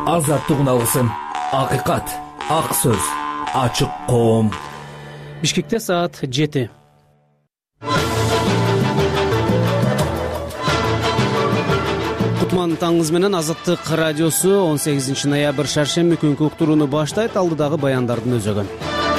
азаттыгын алгысың. Акыйкат, ак сөз, ачык коом. Бишкекте саат 7. Кутман таңыңыз менен Азаттык радиосу 18 ноябрь шаршемби күнкү уктурууну баштайт. Алдыдагы баяндардын өзөгүн.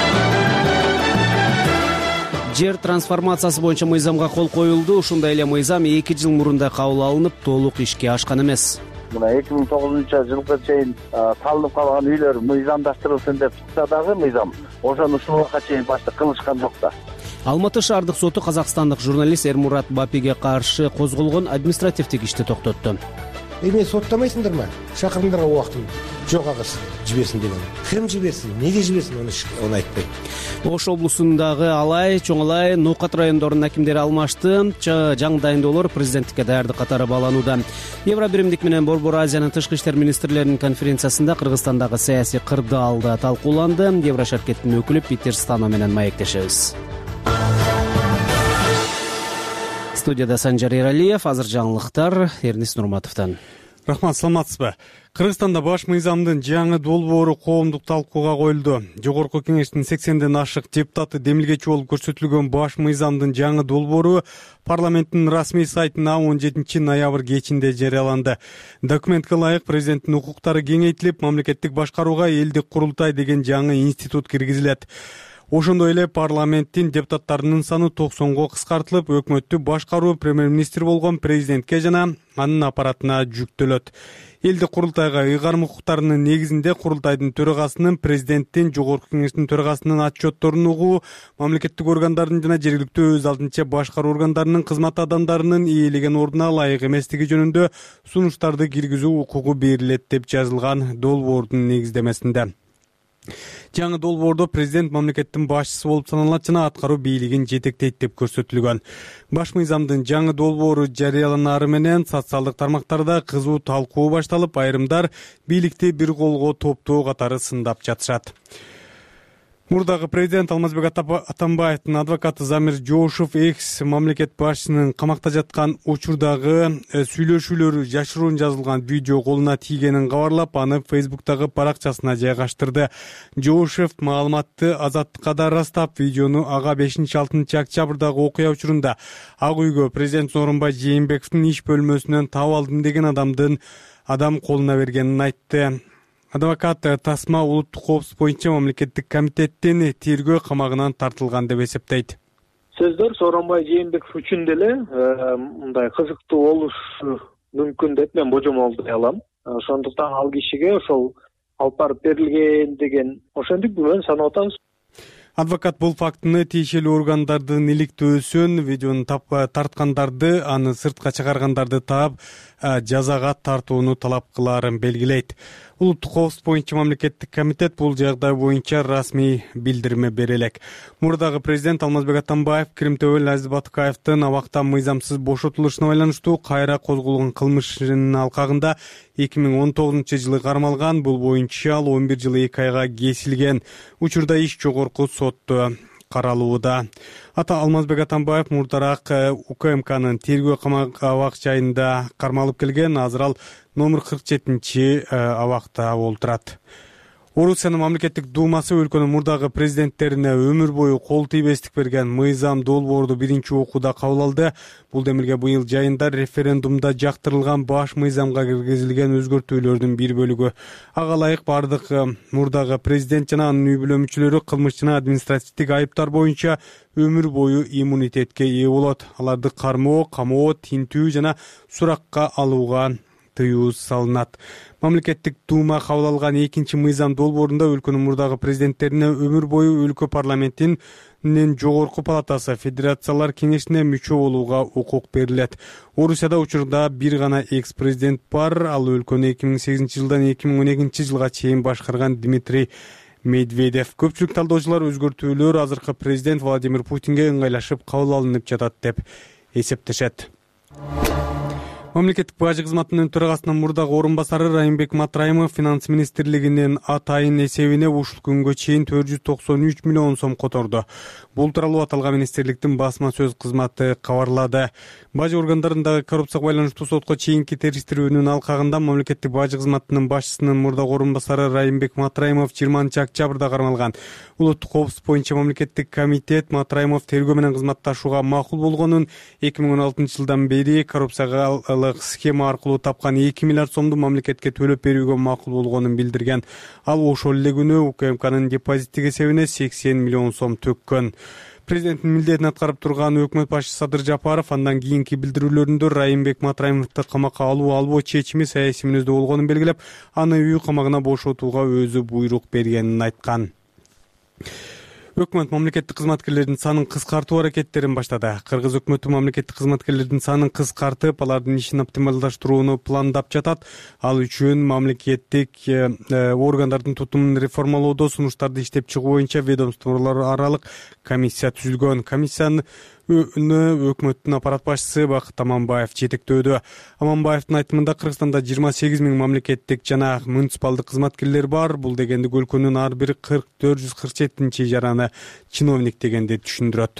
Жер трансформациясы боюнча мыйзамга кол коюлду. Ушундай эле мыйзам 2 жыл мурунда кабыл алынып, толук ишке ашкан эмес. Мына 2009-жылга чейин салынып калган үйлөр мыйзамдаштырылсын деп чыкса дагы мыйзам ошону ушул убакка чейин башта кылышкан жок да. Алматы шаардык соту казакстандык журналист Эрмурат Бапиге каршы козголгон административдик ишти токтотту. Мени соттамайсыңдарбы? Шакырыңдарга убактым жок агыс жиберсин деген. Ким жиберсин? Неге жиберсин? Оны айтпайт. Ош облусундагы Алай, Чоң Алай, Нукат райондорунун акимдери алмашты. Жаңы дайындоолор президенттикке даярдык катары бааланууда. Евробиримдик менен Борбор Азиянын тышкы иштер министрлеринин конференциясында Кыргызстандагы саясий кырдаалда талкууланды. Еврошаркеттин өкүлү Питер Стано менен маектешебиз. Студияда Санжар Эралиев, азыр жаңылыктар Эрнис Нурматовдон. Рахмат, саламатсызбы? Кыргызстанда баш мыйзамдын жаңы долбоору коомдук талкууга коюлду. Жогорку кеңештин 80ден ашык депутаты демилгечи болуп көрсөтүлгөн баш мыйзамдын жаңы долбоору парламенттин расмий сайтына 17 ноябрь кечинде жарыяланды. Документке ылайык президенттин укуктары кеңейтилип, мамлекеттик башкарууга элдик курултай деген жаңы институт киргизилет. Ошондой эле парламенттин депутаттарынын саны 90го кыскартылып, өкмөттү башкаруу премьер-министр болгон президентке жана анын аппаратына жүктөлөт. Элдик курултайга ыйгарым укуктарынын негизинде курултайдын төрагасынын, президенттин, жогорку кеңештин төрагасынын отчетторун угуу, мамлекеттик органдардын жана жергиликтүү өз алдынча башкаруу органдарынын кызмат адамдарынын ээлеген ордуна ылайык эместиги жөнүндө сунуштарды киргизүү укугу берилет деп жазылган долбоордун негиздемесинде. Жаңы долбоордо президент мамлекеттин башчысы болуп саналат жана аткаруу бийлигин жетектейт деп көрсөтүлгөн. Баш мыйзамдын жаңы долбоору жарыяланары менен социалдык тармактарда кызуу талкуу башталып, айрымдар бийликти бир колго топтоо катары сындап жатышат. Мурдагы президент Алмазбек Атамбаевдин адвокаты Замир Жоошев экс мамлекет башчысынын камакта жаткан учурдагы сүйлөшүүлөрү жашыруун жазылган видео колуна тийгенин кабарлап, аны Facebook'тагы баракчасына жайгаштырды. Жоошев маалыматты Азаттыкка да ырастап, видеону ага 5-6 октябрдагы окуя учурунда Ак үйгө президент Сооронбай Жээнбековдун иш бөлмөсүнөн таап алдым деген адам колуна бергенин айтты. Адвокат тасма улуттук коопсуздук боюнча мамлекеттик комитеттин тергөө камагынан тартылган деп эсептейт. Сөздөр Сооронбай Жээнбеков үчүн деле мындай кызыктуу болушу мүмкүн деп мен божомолдой алам. Ошондуктан ал кишиге ошол алып барып берилген деген ошентип менен санап атабыз. Адвокат бул фактыны тиешелүү органдардын иликтөөсүн, видеону тарткандарды, аны сыртка чыгаргандарды таап, жазага тартууну талап кылаарын белгилейт. Улуттук коопсуздук боюнча мамлекеттик комитет бул жагдай боюнча расмий билдирме бере элек. Мурдагы президент Алмазбек Атамбаев Киримтөбөл Азиз Батыкаевдин абактан мыйзамсыз бошотулушуна байланыштуу кайра козголгон кылмышынын алкагында 2019-жылы кармалган. Бул боюнча ал 11 жыл 2 айга кесилген. Учурда иш жогорку сотто каралууда. Алмазбек Атамбаев мурдараак УКМКнын тергөө абак жайында кармалып келген. Азыр ал номер 47 абакта олтурат. Орусиянын мамлекеттик думасы өлкөнүн мурдагы президенттерине өмүр бою кол тийбестик берген мыйзам долбоорду биринчи окууда кабыл алды. Бул демилге быйыл жайында референдумда жактырылган баш мыйзамга киргизилген өзгөртүүлөрдүн бир бөлүгү. Ага ылайык бардык мурдагы президент жана анын үй бүлө мүчөлөрү кылмыш жана административдик айыптар боюнча өмүр бою иммунитетке ээ болот. Аларды кармоо, камоо, тинтүү жана суракка алууга тыюу салынат. Мамлекеттик дума кабыл алган экинчи мыйзам долбоорунда өлкөнүн мурдагы президенттерине өмүр бою өлкө парламентинин жогорку палатасы Федерациялар кеңешине мүчө болууга укук берилет. Орусияда учурда бир гана экс-президент бар. Ал өлкөнү 2008-жылдан 2012-жылга чейин башкарган Дмитрий Медведев. Көпчүлүк талдоочулар өзгөртүүлөр азыркы президент Владимир Путинге ыңгайлашып кабыл алынып жатат деп эсептешет. Мамлекеттик бажы кызматынын төрагасынын мурдагы орун басары Райымбек Матраимов финанс министрлигинин атайын эсебине ушул күнгө чейин 493 миллион сом которду. Бул тууралуу аталган министрликтин басма сөз кызматы кабарлады. Бажы органдарындагы коррупцияга байланыштуу сотко чейинки териштирүүнүн алкагында мамлекеттик бажы кызматынын башчысынын мурдагы орун басары Райымбек Матраимов 20-октябрда кармалган. Улуттук коопсуздук боюнча мамлекеттик комитет Матраимов тергөө менен кызматташууга макул болгонун, 2016 жылдан бери коррупцияга схема аркылуу тапкан 2 миллиард сомду мамлекетке төлөп берүүгө макул болгонун билдирген. Ал ошол эле күнү УКМКнын депозиттик эсебине 80 миллион сом төккөн. Президенттин милдетин аткарып турган өкмөт башчысы Садыр Жапаров андан кийинки билдирүүлөрүндө Райымбек Матраимовду камакка алуу чечими саясий мүнөздө болгонун белгилеп, аны үй камагына бошотууга өзү буйрук бергенин айткан. Өкмөт мамлекеттик кызматкерлердин санын кыскартуу аракеттерин баштады. Кыргыз өкмөтү мамлекеттик кызматкерлердин санын кыскартып, алардын ишин оптималдаштырууну пландап жатат. Ал үчүн мамлекеттик органдардын тутумун реформалоодо сунуштарды иштеп чыгуу боюнча ведомстволор аралык комиссия түзүлгөн. Комиссиянын өкмөттүн аппарат башчысы Бакыт Аманбаев жетектөөдө. Аманбаевдин айтымында Кыргызстанда 28 000 мамлекеттик жана муниципалдык кызматкерлер бар. Бул дегенди өлкөнүн ар бир 447 жараны чиновник дегенди түшүндүрөт.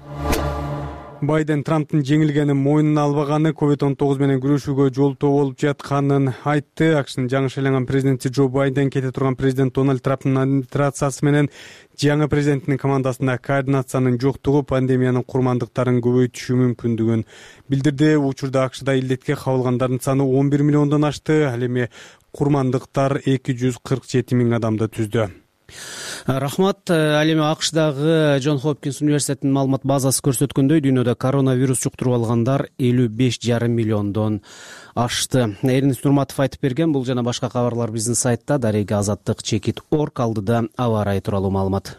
Байден Трамптын жеңилгенин мойнуна албаганы COVID-19 менен күрөшүүгө жолтоо болуп жатканын айтты. АКШнын жаңы шайланган президенти Джо Байден кете турган президент Дональд Трамптын администрациясы менен жаңы президенттин командасында координациянын жоктугу пандемиянын курмандыктарын көбөйтүшү мүмкүндүгүн билдирди. Учурда АКШда илдетке кабылгандардын саны 11 миллиондон ашты. Ал эми курмандыктар 247 000 адамды түздү. Рахмат. Ал эми АКШдагы Джон Хопкинс университетинин маалымат базасы көрсөткөндөй, дүйнөдө коронавирус жуктуруп алгандар 55,5 миллиондон ашты. Эринис Нурматов айтып берген. Бул жана башка кабарлар биздин сайтта Дарега Азаттык /Org алдыда аба ырайы тууралуу маалымат.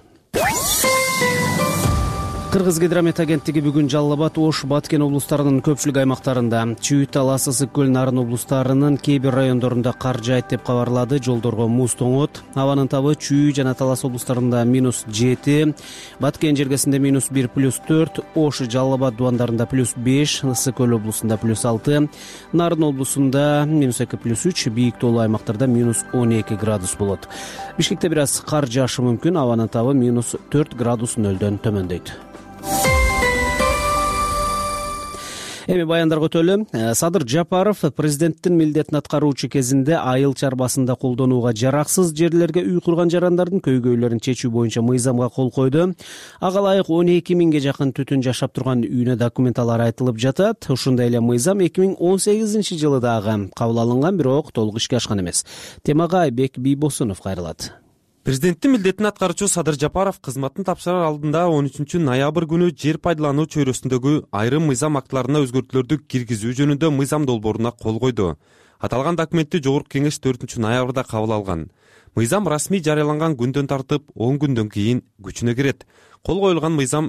Кыргыз гидромет агенттиги бүгүн Жалал Абад, Ош, Баткен облустарынын көпчүлүк аймактарында, Чүй, Талас, Ысык көл, Нарын облустарынын кээ бир райондорунда кар жаайт деп кабарлады. Жолдорго муз тоңот. Абанын табы Чүй жана Талас облустарында -7, Баткен жергесинде -1 +4, Ош, Жалал Абад дубандарында +5, Ысык көл облусунда +6, Нарын облусунда -2 +3, бийик тоолуу аймактарда -12 градус болот. Бишкекте бир аз кар жаашы мүмкүн. Абанын табы -4 градус нөлдөн төмөндөйт. Эми баяндарга өтөлү. Садыр Жапаров президенттин милдетин аткаруучу кезинде айыл чарбасында колдонууга жараксыз жерлерге үй курган жарандардын көйгөйлөрүн чечүү боюнча мыйзамга кол койду. Ага ылайык 12 000ге жакын түтүн жашап турган үйүнө документалар айтылып жатат. Ушундай эле мыйзам 2018 жылы дагы кабыл алынган, бирок толук ишке ашкан эмес. Темага Айбек Бийбосунов кайрылат. Президенттин милдетин аткаруучу Садыр Жапаров кызматын тапшырар алдында 13 ноябрь күнү жер пайдалануу чөйрөсүндөгү айрым мыйзам актыларына өзгөртүүлөрдү киргизүү жөнүндө мыйзам долбооруна кол койду. Аталган документти Жогорку Кеңеш 4 ноябрда кабыл алган. Мыйзам расмий жарыяланган күндөн тартып 10 күндөн кийин күчүнө кирет. Кол коюлган мыйзам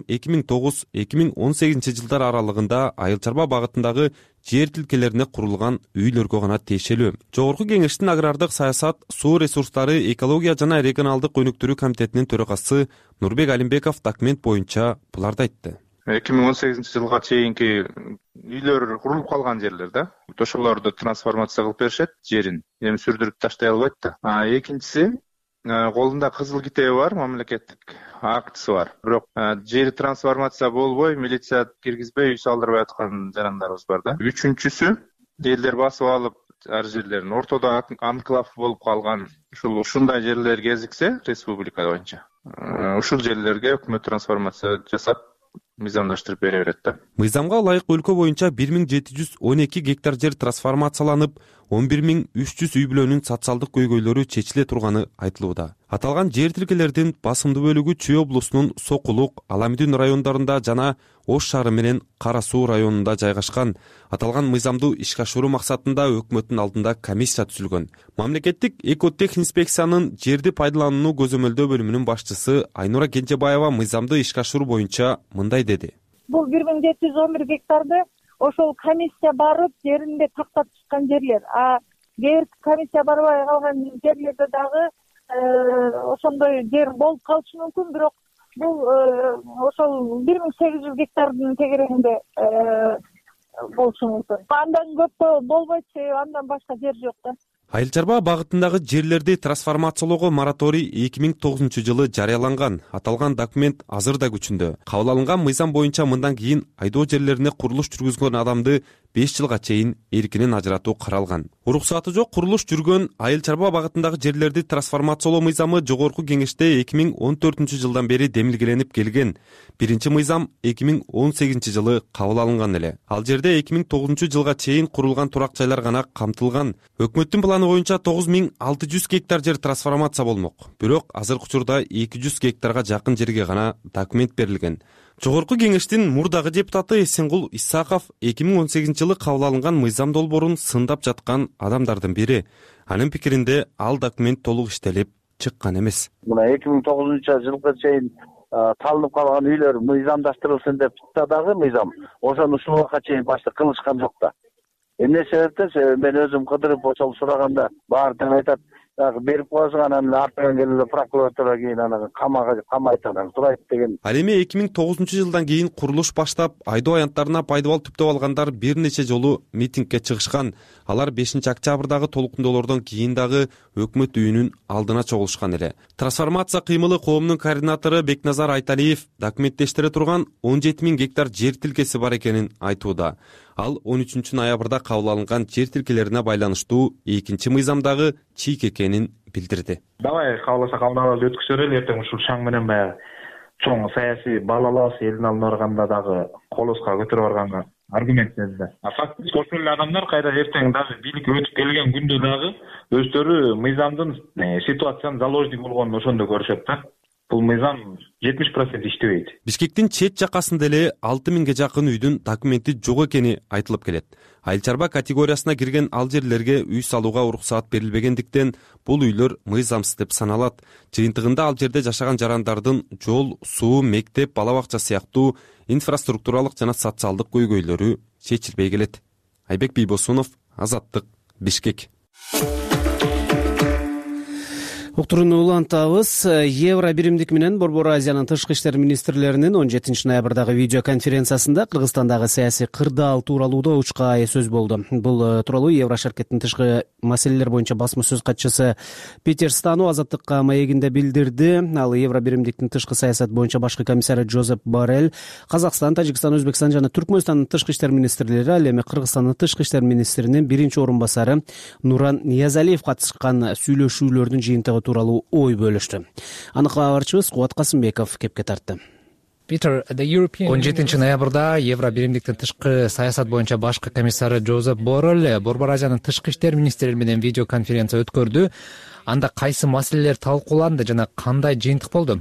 2009-2018 жылдар аралыгында айыл чарба багытындагы жер тилкелерине курулган үйлөргө гана тиешелүү. Жогорку Кеңештин агрардык саясат, суу ресурстары, экология жана регионалдык өнүктүрүү комитетинин төрагасы Нурбек Алимбеков документ боюнча буларды айтты. 2018 жылга чейинки үйлөр курулуп калган жерлер да. Ошолорду трансформация кылып беришет жерин. Эми сүрдүрүп таштай албайт да. Экинчиси, колунда кызыл китеби бар, мамлекеттик актысы бар. Бирок жери трансформация болбой, милиция киргизбей үй салдырбай аткан жарандарыбыз бар да. Үчүнчүсү, элдер басып алып ар жерлерин ортодо анклав болуп калган ушундай жерлер кезиксе республика боюнча. Ушул жерлерге өкмөт трансформация жасап мыйзамдаштырып бере берет да. Мыйзамга ылайык өлкө боюнча 1712 гектар жер трансформацияланып, 11300 үй бүлөнүн социалдык көйгөйлөрү чечиле турганы айтылууда. Аталган жер тилкелердин басымдуу бөлүгү Чүй облусунун Сокулук, Аламидин райондорунда жана Ош шаары менен Кара Суу районунда жайгашкан. Аталган мыйзамды ишке ашыруу максатында өкмөттүн алдында комиссия түзүлгөн. Мамлекеттик экотехинспекциянын жерди пайдаланууну көзөмөлдөө бөлүмүнүн башчысы Айнура Кенжебаева мыйзамды ишке ашыруу боюнча мындай деди. Бул 1711 гектарды ошол комиссия барып жеринде тактап чыккан жерлер. Кээ бир комиссия барбай калган жерлерде дагы ошондой жер болуп калышы мүмкүн, бирок бул ошол 1800 гектардын тегерегинде болушу мүмкүн. Андан көп болбойт, андан башка жер жок да. Айыл чарба багытындагы жерлерди трансформациялоого мораторий 2009-жылы жарыяланган. Аталган документ азыр да күчүндө. Кабыл алынган мыйзам боюнча мындан кийин айдоо жерлерине курулуш жүргүзгөн адамды 5 жылга чейин эркинен ажыратуу каралган. Уруксаты жок курулуш жүргөн айыл чарба багытындагы жерлерди трансформациялоо мыйзамы Жогорку Кеңеште 2014-жылдан бери демилгеленип келген. Биринчи мыйзам 2018-жылы кабыл алынган эле. Ал жерде 2009-жылга чейин курулган турак жайлар гана камтылган. Өкмөттүн планы боюнча 9600 гектар жер трансформация болмок. Бирок азыркы учурда 200 гектарга жакын жерге гана документ берилген. Жогорку Кеңештин мурдагы депутаты Эсенгул Исаков 2018-жылы кабыл алынган мыйзам долбоорун сындап жаткан адамдардын бири. Анын пикиринде ал документ толук иштелип чыккан эмес. Мына 2009-жылга чейин талынып калган үйлөр мыйзамдаштырылсын деп чыкса дагы мыйзам ошону ушул убакка чейин башта кылышкан жок да. Эмне себептен мен өзүм кыдырып ошол сураганда баары тең айтат, берип коесуң анан артынан келип прокуратура кийин аны камайт анан сурайт деген. Ал эми 2009-жылдан кийин курулуш баштап, айдоо аянттарына пайдабал түптөп алгандар бир нече жолу митингге чыгышкан. Алар 5-октябрдагы толкундоолордон кийин дагы өкмөт үйүнүн алдына чогулушкан эле. Трансформация кыймылы коомунун координатору Бекназар Айталиев документтештире турган 17 000 гектар жер тилкеси бар экенин айтууда. Ал 13-ноябрда кабыл алынган жер тилкелерине байланыштуу экинчи мыйзамдагы чийик экенин билдирди. Давай кааласа кабыл өткүзөр эле эртең ушул шаң менен баягы чоң саясий балалаас элдин алдына барганда дагы колоско көтөрүп барганга аргумент берди. Фактически ошол эле адамдар кайра эртең дагы бийликке өтүп келген күндө дагы өздөрү мыйзамдын ситуациянын заложник болгонун ошондо көрүшөт да. Бул мыйзам 70% иштебейт. Бишкектин чет жакасында эле 6000ге жакын үйдүн документи жок экени айтылып келет. Айыл чарба категориясына кирген ал жерлерге үй салууга уруксаат берилбегендиктен бул үйлөр мыйзамсыз деп саналат. Жыйынтыгында ал жерде жашаган жарандардын жол, суу, мектеп, бала бакча сыяктуу инфраструктуралык жана социалдык көйгөйлөрү чечилбей келет. Айбек Бийбосунов, Азаттык, Бишкек. Уктурууну улантабыз. Евро биримдик менен Борбор Азиянын тышкы иштер министрлеринин 17-ноябрдагы видео конференциясында Кыргызстандагы саясий кырдаал тууралуу да учка сөз болду. Бул тууралуу Евро шаркеттин тышкы маселелер боюнча басма сөз катчысы Питер Стану Азаттыкка маегинде билдирди. Ал Евро биримдиктин тышкы саясат боюнча башкы комиссары Жозеп Боррель, Казакстан, Тажикстан, Өзбекстан жана Түркмөнстандын тышкы иштер министрлери, ал эми Кыргызстандын тышкы иштер министринин биринчи орун басары Нуран Ниязалиев катышкан сүйлөшүүлөрдүн жыйынтыгы тууралуу ой бөлүштү. Аны кабарчыбыз Кубат Касымбеков кепке тартты. 17 ноябрда Евро биримдиктин тышкы саясат боюнча башкы комиссары Жозеп Боррель Борбор Азиянын тышкы иштер министрлери менен видео конференция өткөрдү. Анда кайсы маселелер талкууланды жана кандай жыйынтык болду?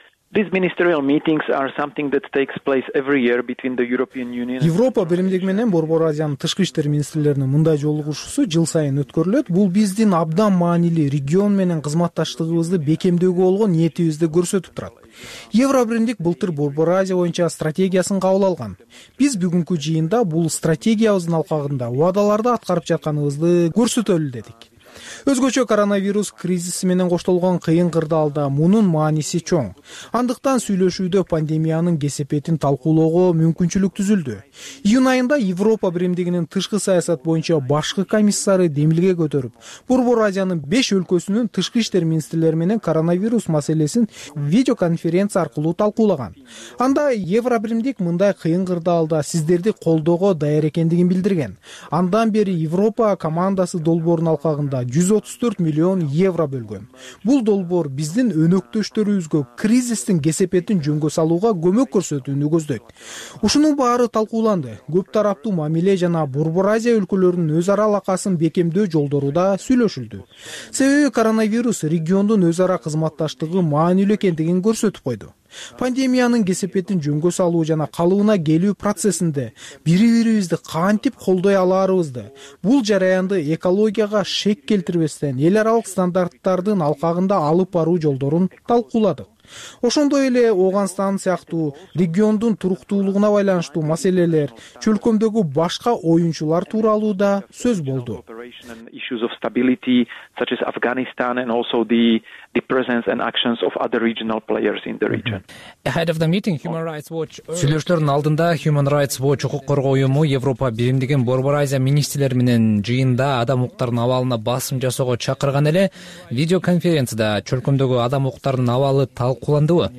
Европа биримдиги менен Борбор Азиянын тышкы иштер министрлеринин мындай жолугушуусу жыл сайын өткөрүлөт. Бул биздин абдан маанилүү регион менен кызматташтыгыбызды бекемдөөгө болгон ниетибизди көрсөтүп турат. Евро биримдик былтыр Борбор Азия боюнча стратегиясын кабыл алган. Биз бүгүнкү жыйында бул стратегиябыздын алкагында убадаларды аткарып жатканыбызды көрсөтөлү дедик. Өзгөчө коронавирус кризиси менен коштолгон кыйын кырдаалда мунун мааниси чоң. Андыктан сүйлөшүүдө пандемиянын кесепетин талкуулоого мүмкүнчүлүк түзүлдү. Июнь айында Европа биримдигинин тышкы саясат боюнча башкы комиссары демилге көтөрүп, Борбор Азиянын 5 өлкөсүнүн тышкы иштер министрлери менен коронавирус маселесин видеоконференция аркылуу талкуулаган. Анда Евро биримдик мындай кыйын кырдаалда сиздерди колдоого даяр экендигин билдирген. Андан бери Европа командасы долбоорунун алкагында 134 миллион евро бөлгөн. Бул долбоор биздин өнөктөштөрүбүзгө кризистин кесепетин жөнгө салууга көмөк көрсөтүүнү көздөйт. Ушунун баары талкууланды. Көп тараптуу мамиле жана Борбор Азия өлкөлөрүнүн өз ара алакасын бекемдөө жолдору да сүйлөшүлдү. Себеби коронавирус региондун өз ара кызматташтыгы маанилүү экендигин көрсөтүп койду. Пандемиянын кесепетин жөнгө салуу жана калыбына келүү процессинде бири-бирибизди кантип колдой аларыбызды, бул жараянды экологияга шек келтирбестен эл аралык стандарттардын алкагында алып баруу жолдорун талкууладык. Ошондой эле Ооганстан сыяктуу региондун туруктуулугуна байланыштуу маселелер, чөлкөмдөгү башка оюнчулар тууралуу да сөз болду. the presence and actions of other regional players in the region. Ahead of the meeting, Human Rights Watch сүйлөшүүлөрдүн алдында Human Rights Watch укук коргоо уюму Европа биримдигин Борбор Азия министрлери менен жыйында адам укуктарынын абалына басым жасоого чакырган эле видеоконференцияда чөлкөмдөгү адам укуктарынын абалы талкууландыбы?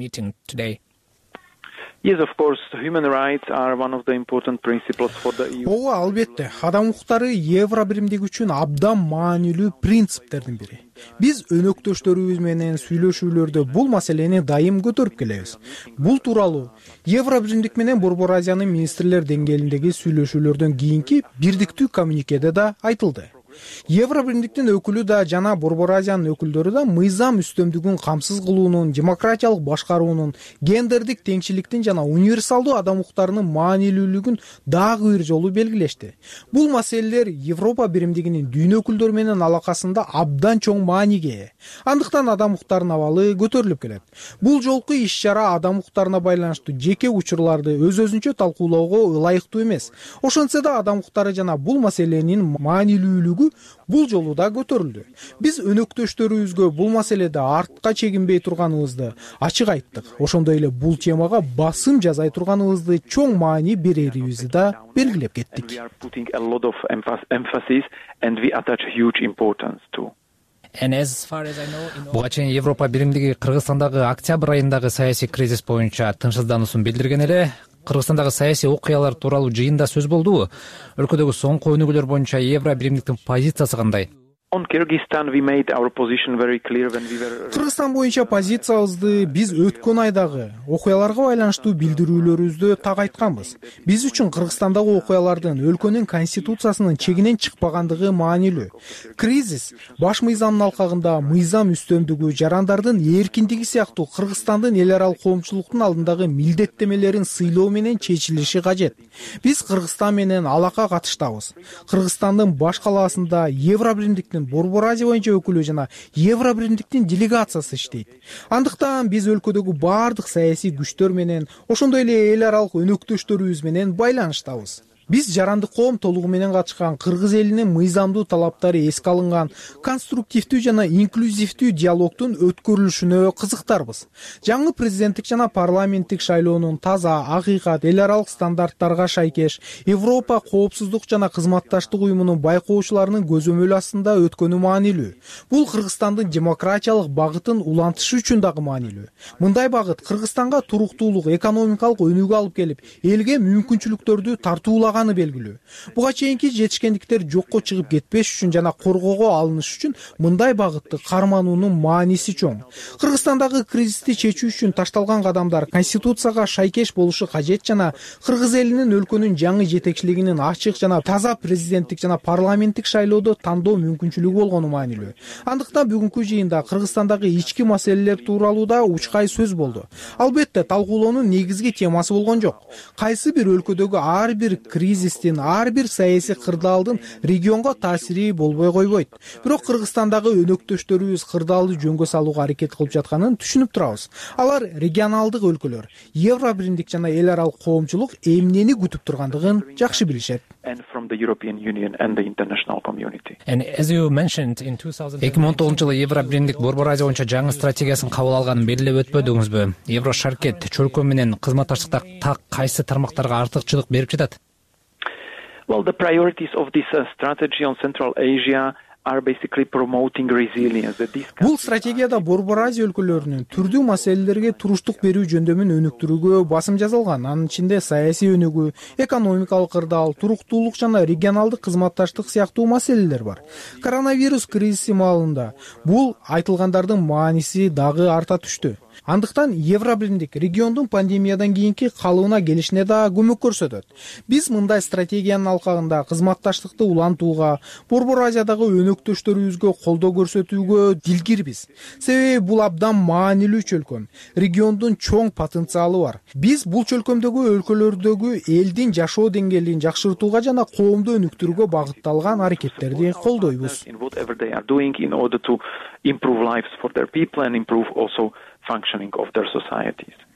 Yes, of course, human rights are one of the important principles for the EU. Ооба, албетте, адам укуктары Евро биримдиги үчүн абдан маанилүү принциптердин бири. Биз өнөктөштөрүбүз менен сүйлөшүүлөрдө бул маселени дайым көтөрүп келебиз. Бул тууралуу Евро биримдик менен Борбор Азиянын министрлер деңгээлиндеги сүйлөшүүлөрдөн кийинки бирдиктүү коммюникеде да айтылды. Евро биримдиктин өкүлү да жана Борбор Азиянын өкүлдөрү да мыйзам үстөмдүгүн камсыз кылуунун, демократиялык башкаруунун, гендердик теңчиликтин жана универсалдуу адам укуктарынын маанилүүлүгүн дагы бир жолу белгилешти. Бул маселелер Европа биримдигинин дүйнө өкүлдөрү менен алакасында абдан чоң мааниге ээ. Андыктан адам укуктарынын абалы көтөрүлүп келет. Бул жолку иш-чара адам укуктарына байланыштуу жеке учурларды өз-өзүнчө талкуулоого ылайыктуу эмес. Ошентсе да адам укуктары жана бул маселенин маанилүүлүгү бул жолу да көтөрүлдү. Биз өнөктөштөрүбүзгө бул маселеде артка чегинбей турганыбызды ачык айттык. Ошондой эле бул темага басым жасай турганыбызды чоң маани берерибизди да белгилеп кеттик. Буга чейин Европа биримдиги Кыргызстандагы октябрь айындагы саясий кризис боюнча тынчсыздануусун билдирген эле. Кыргызстандагы саясий окуялар тууралуу жыйында сөз болдубу? Өлкөдөгү соңку өнүгүүлөр боюнча Евро биримдиктин позициясы кандай? Кыргызстан боюнча позициябызды биз өткөн айдагы окуяларга байланыштуу билдирүүлөрүбүздө так айтканбыз. Биз үчүн Кыргызстандагы окуялардын өлкөнүн конституциясынын чегинен чыкпагандыгы маанилүү. Кризис баш мыйзамдын алкагында мыйзам үстөмдүгү, жарандардын эркиндиги сыяктуу Кыргызстандын эл аралык коомчулуктун алдындагы милдеттемелерин сыйлоо менен чечилиши кажет. Биз Кыргызстан менен алака катыштабыз. Кыргызстандын баш калаасында Евро биримдиктин Борбор Азия боюнча өкүлү жана Евро биримдиктин делегациясы иштейт. Андыктан биз өлкөдөгү бардык саясий күчтөр менен, ошондой эле эл аралык өнөктөштөрүбүз менен байланыштабыз. Биз жарандык коом толугу менен катышкан кыргыз элинин мыйзамдуу талаптары эске алынган конструктивдүү жана инклюзивдүү диалогдун өткөрүлүшүнө кызыктарбыз. Жаңы президенттик жана парламенттик шайлоонун таза, акыйкат, эл аралык стандарттарга шайкеш Европа коопсуздук жана кызматташтык уюмунун байкоочуларынын көзөмөлү астында өткөнү маанилүү. Бул Кыргызстандын демократиялык багытын улантышы үчүн дагы маанилүү. Мындай багыт Кыргызстанга туруктуулук, экономикалык өнүгүү алып келип, элге мүмкүнчүлүктөрдү тартуулаган белгилүү. Буга чейинки жетишкендиктер жокко чыгып кетпеш үчүн жана коргоого алыныш үчүн мындай багытты кармануунун мааниси чоң. Кыргызстандагы кризисти чечүү үчүн ташталган кадамдар конституцияга шайкеш болушу кажет жана кыргыз элинин өлкөнүн жаңы жетекчилигинин ачык жана таза президенттик жана парламенттик шайлоодо тандоо мүмкүнчүлүгү болгону маанилүү. Андыктан бүгүнкү жыйында Кыргызстандагы ички маселелер тууралуу да учкай сөз болду. Албетте талкуулоонун негизги темасы болгон жок. Кайсы бир өлкөдөгү ар бир кризистин, ар бир саясий кырдаалдын регионго таасири болбой койбойт. Бирок Кыргызстандагы өнөктөштөрүбүз кырдаалды жөнгө салууга аракет кылып жатканын түшүнүп турабыз. Алар регионалдык өлкөлөр, Евро биримдик жана эл аралык коомчулук эмнени күтүп тургандыгын жакшы билишет. 2019 жылы Евро биримдик Борбор Азия боюнча жаңы стратегиясын кабыл алганын белгилеп өтпөдүңүзбү? Евро шаркет чөлкө менен кызматташтыкта так кайсы тармактарга артыкчылык берип жатат? Well, the priorities of this strategy on Central Asia are basically promoting resilience. Бул стратегияда Борбор Азия өлкөлөрүнүн түрдүү маселелерге туруштук берүү жөндөмүн өнүктүрүүгө басым жасалган. Анын ичинде саясий өнүгүү, экономикалык кырдаал, туруктуулук жана регионалдык кызматташтык сыяктуу маселелер бар. Коронавирус кризиси маалында бул айтылгандардын мааниси дагы арта түштү. Андыктан Евро биримдик региондун пандемиядан кийинки калыбына келишине да көмөк көрсөтөт. Биз мындай стратегиянын алкагында кызматташтыкты улантууга, Борбор Азиядагы өнөктөштөрүбүзгө колдоо көрсөтүүгө дилгирбиз. Себеби бул абдан маанилүү чөлкөм. Региондун чоң потенциалы бар. Биз бул чөлкөмдөгү өлкөлөрдөгү элдин жашоо деңгээлин жакшыртууга жана коомду өнүктүрүүгө багытталган аракеттерди колдойбуз. Improve lives for their people and improve also functioning of their societies.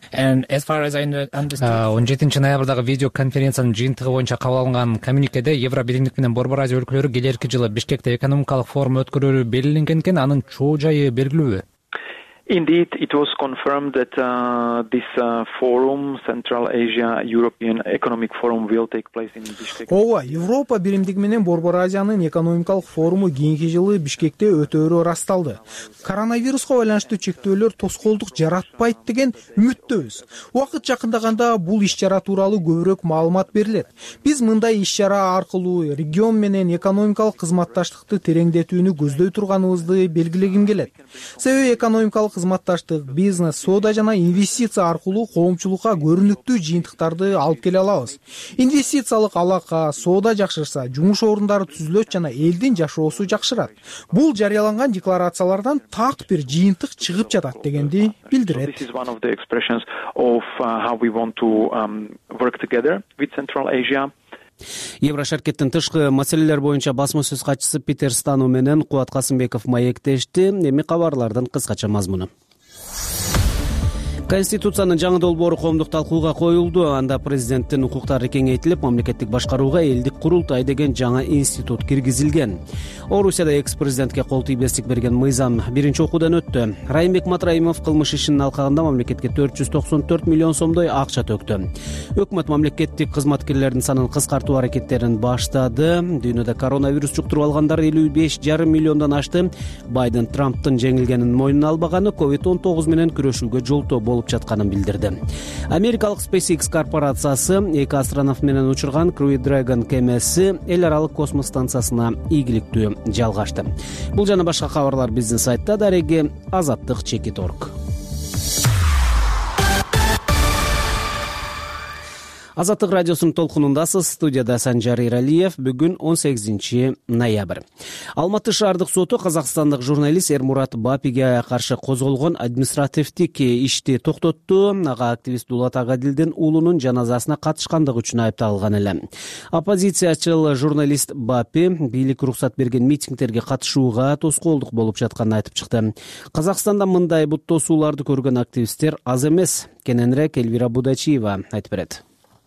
17 ноябрдагы видео конференциянын жыйынтыгы боюнча кабыл алынган коммюникеде Евро биримдик менен Борбор Азия өлкөлөрү келерки жылы Бишкекте экономикалык форум өткөрүүрү белгиленген экен. Анын чоо жайы белгилүүбү? Indeed, it was confirmed that this forum, Central Asia European Economic Forum, will take place in Bishkek. Ооба, Европа биримдиги менен Борбор Азиянын экономикалык форуму кийинки жылы Бишкекте өтөөрү ырасталды. Коронавируска байланыштуу чектөөлөр тоскоолдук жаратпайт деген үмүттөбүз. Убакыт жакындаганда бул иш-чара тууралуу көбүрөөк маалымат берилет. Биз мындай иш-чара аркылуу регион менен экономикалык кызматташтыкты тереңдетүүнү көздөй турганыбызды белгилегим келет. Себеби экономикалык кызматташтык, бизнес, соода жана инвестиция аркылуу коомчулукка көрүнүктүү жыйынтыктарды алып келе алабыз. Инвестициялык алака, соода жакшырса, жумуш орундары түзүлөт жана элдин жашоосу жакшырат. Бул жарыяланган декларациялардан так бир жыйынтык чыгып жатат дегенди билдирет. This is one of the expressions of how we want to work together with Central Asia. Евро шаркеттин тышкы маселелер боюнча басма сөз катчысы Питер Стану менен Кубат Касымбеков маектешти. Эми кабарлардын кыскача мазмуну. Конституциянын жаңы долбоору коомдук талкууга коюлду. Анда президенттин укуктары кеңейтилип, мамлекеттик башкарууга элдик курултай деген жаңа институт киргизилген. Орусияда экс-президентке кол тийбестик берген мыйзам биринчи окуудан өттү. Райымбек Матраимов кылмыш ишинин алкагында мамлекетке 494 миллион сомдой акча төктү. Өкмөт мамлекеттик кызматкерлердин санын кыскартуу аракеттерин баштады. Дүйнөдө коронавирус жуктуруп алгандар 55,5 миллиондон ашты. Байден Трамптын жеңилгенин мойнуна албаганы COVID-19 менен күрөшүүгө жолтоо болуп жатканын билдирди. Америкалык SpaceX корпорациясы эки астронавт менен учурган Crew Dragon кемеси эл аралык космос станциясына ийгиликтүү жалгашты. Бул жана башка кабарлар биздин сайтта. Дареги azаттык.org. Азаттык радиосунун толкунундасыз. Студияда Санжар Иралиев. Бүгүн 18 ноябрь. Алматы шаардык соту казакстандык журналист Эрмурат Бапиге каршы козголгон административдик ишти токтотту. Ага активист Дулат Агадилдин уулунун жаназасына катышкандыгы үчүн айыпталган эле. Оппозициячыл журналист Бапи бийлик уруксат берген митингдерге катышууга тоскоолдук болуп жатканын айтып чыкты. Казакстанда мындай бут тосууларды көргөн активисттер аз эмес. Кененирээк Элвира Будачиева айтып берет.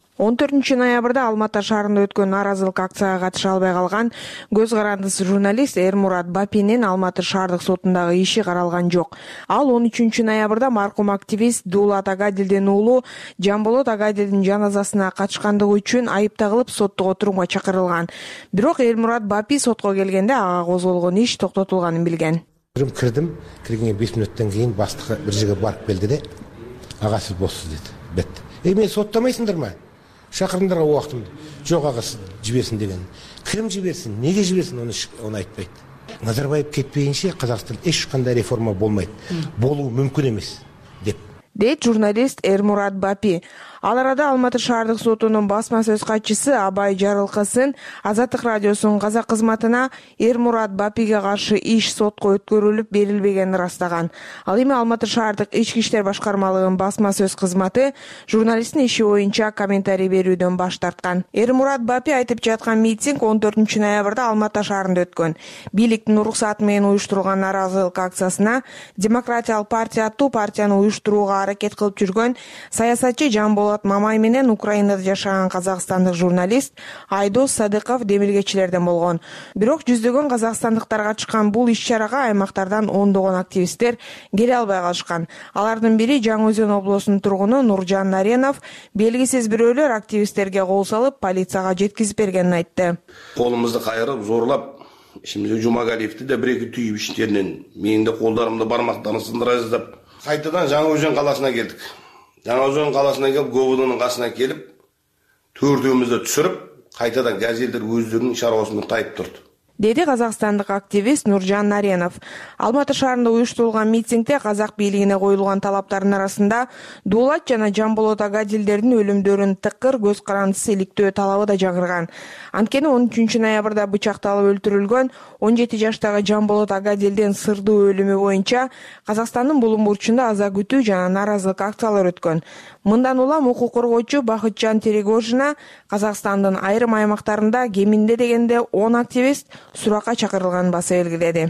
14 ноябрда Алматы шаарында өткөн нааразылык акцияга катыша албай калган көз карандысыз журналист Эрмурат Бапинин Алматы шаардык сотундагы иши каралган жок. Ал 13 ноябрда маркум активист Дулат Агадилдин уулу Жамболот Агадилдин жаназасына катышкандыгы үчүн айыпталып соттук отурумга чакырылган. Бирок Эрмурат Бапи сотко келгенде ага козголгон иш токтотулганын билген. Кирдим, киргенге 5 мүнөттөн кийин баштыгы бир жерге барып келди де, ага сиз боссуз деди. Бет. Мен соттамайсыңдар ма? Шақырыңдарға уақытымды. Жоқ ағасы жіберсін деген. Кім жіберсін, неге жіберсін, оны айтпайды. Назарбаев кетпейінше Қазақстан ешқандай реформа болмайды. Болуы мүмкін емес, деп. Дейт журналист Эрмурат Бапи. Ал арада Алматы шаардык сотунун басма сөз катчысы Абай Жарылкасын Азаттык радиосунун казак кызматына Эрмурат Бапиге каршы иш сотко өткөрүлүп берилбегенин ырастаган. Ал эми Алматы шаардык ички иштер башкармалыгынын басма сөз кызматы журналисттин иши боюнча комментарий берүүдөн баш тарткан. Эрмурат Бапи айтып жаткан митинг 14 ноябрда Алматы шаарында өткөн. Бийликтин уруксаты менен уюштурулган нааразылык акциясына Демократиялык партия аттуу партияны уюштурууга аракет кылып жүргөн саясатчы Жамболот Мамай менен Украинада жашаган казакстандык журналист Айдос Садыков демилгечилерден болгон. Бирок жүздөгөн казакстандыктар катышкан бул иш-чарага аймактардан ондогон активисттер келе албай калышкан. Алардын бири Жаңы Өзөн облусунун тургуну Нуржан Наренов белгисиз бирөөлөр активисттерге кол салып, полицияга жеткизип бергенин айтты. Колумузду кайрып, зорлап, ишимизде Жумагалиевди да бир-эки түйүп иштеринен менин да колдарымды бармактарын сындыра жаздап, кайтадан Жаңы Өзөн каласына келдик. Жаңы Өзөн каласына келип, ГОБУдун касына келип, төртөөмүздү түшүрүп, кайтадан газелдер өздөрүнүн чаруасына тайып турду. Деди казакстандык активист Нуржан Наренов. Алматы шаарында уюштурулган митингде казак бийлигине коюлган талаптардын арасында Дулат жана Жамболот Агадилдердин өлүмдөрүн тыкыр көз карандысыз иликтөө талабы да жаңырган. Анткени 13 ноябрда бычакталып өлтүрүлгөн 17 жаштагы Жамболот Агадилдин сырдуу өлүмү боюнча Казакстандын булуң бурчунда аза күтүү жана нааразылык акциялары өткөн. Мындан улам укук коргоочу Бакытжан Терегожина Казакстандын айрым аймактарында кеминде дегенде 10 активист суракка чакырылганын баса белгиледи.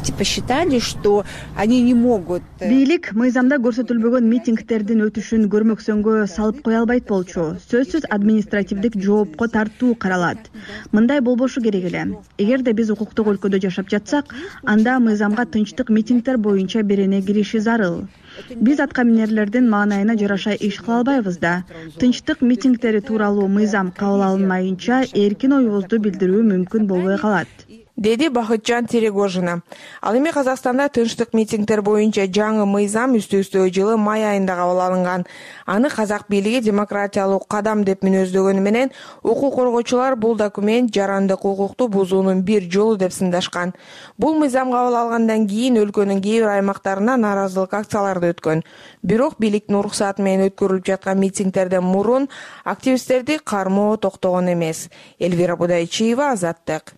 власти посчитали, что они не могут. Бийлик мыйзамда көрсөтүлбөгөн митингдердин өтүшүн көрмөксөнгө салып кое албайт болчу. Сөзсүз административдик жоопко тартуу каралат. Мындай болбошу керек эле. Эгерде биз укуктук өлкөдө жашап жатсак, анда мыйзамга тынчтык митингдер боюнча берене кириши зарыл. Биз атка минерлердин маанайына жараша иш кыла албайбыз да. Тынчтык митингдери тууралуу мыйзам кабыл алынмайынча эркин оюбузду билдирүү мүмкүн болбой калат, деди Бакытжан Терегожина. Ал эми Казакстанда тынчтык митингдер боюнча жаңы мыйзам үстү-үстү жылы май айында кабыл алынган. Аны казак бийлиги демократиялык кадам деп мүнөздөгөнү менен укук коргоочулар бул документ жарандык укукту бузуунун бир жолу деп сындашкан. Бул мыйзам кабыл алгандан кийин өлкөнүн кээ бир аймактарында нааразылык акциялары өткөн. Бирок бийликтин уруксаты менен өткөрүлүп жаткан митингдерден мурун активисттерди кармоо токтогон эмес. Элвира Будайчиева, Азаттык.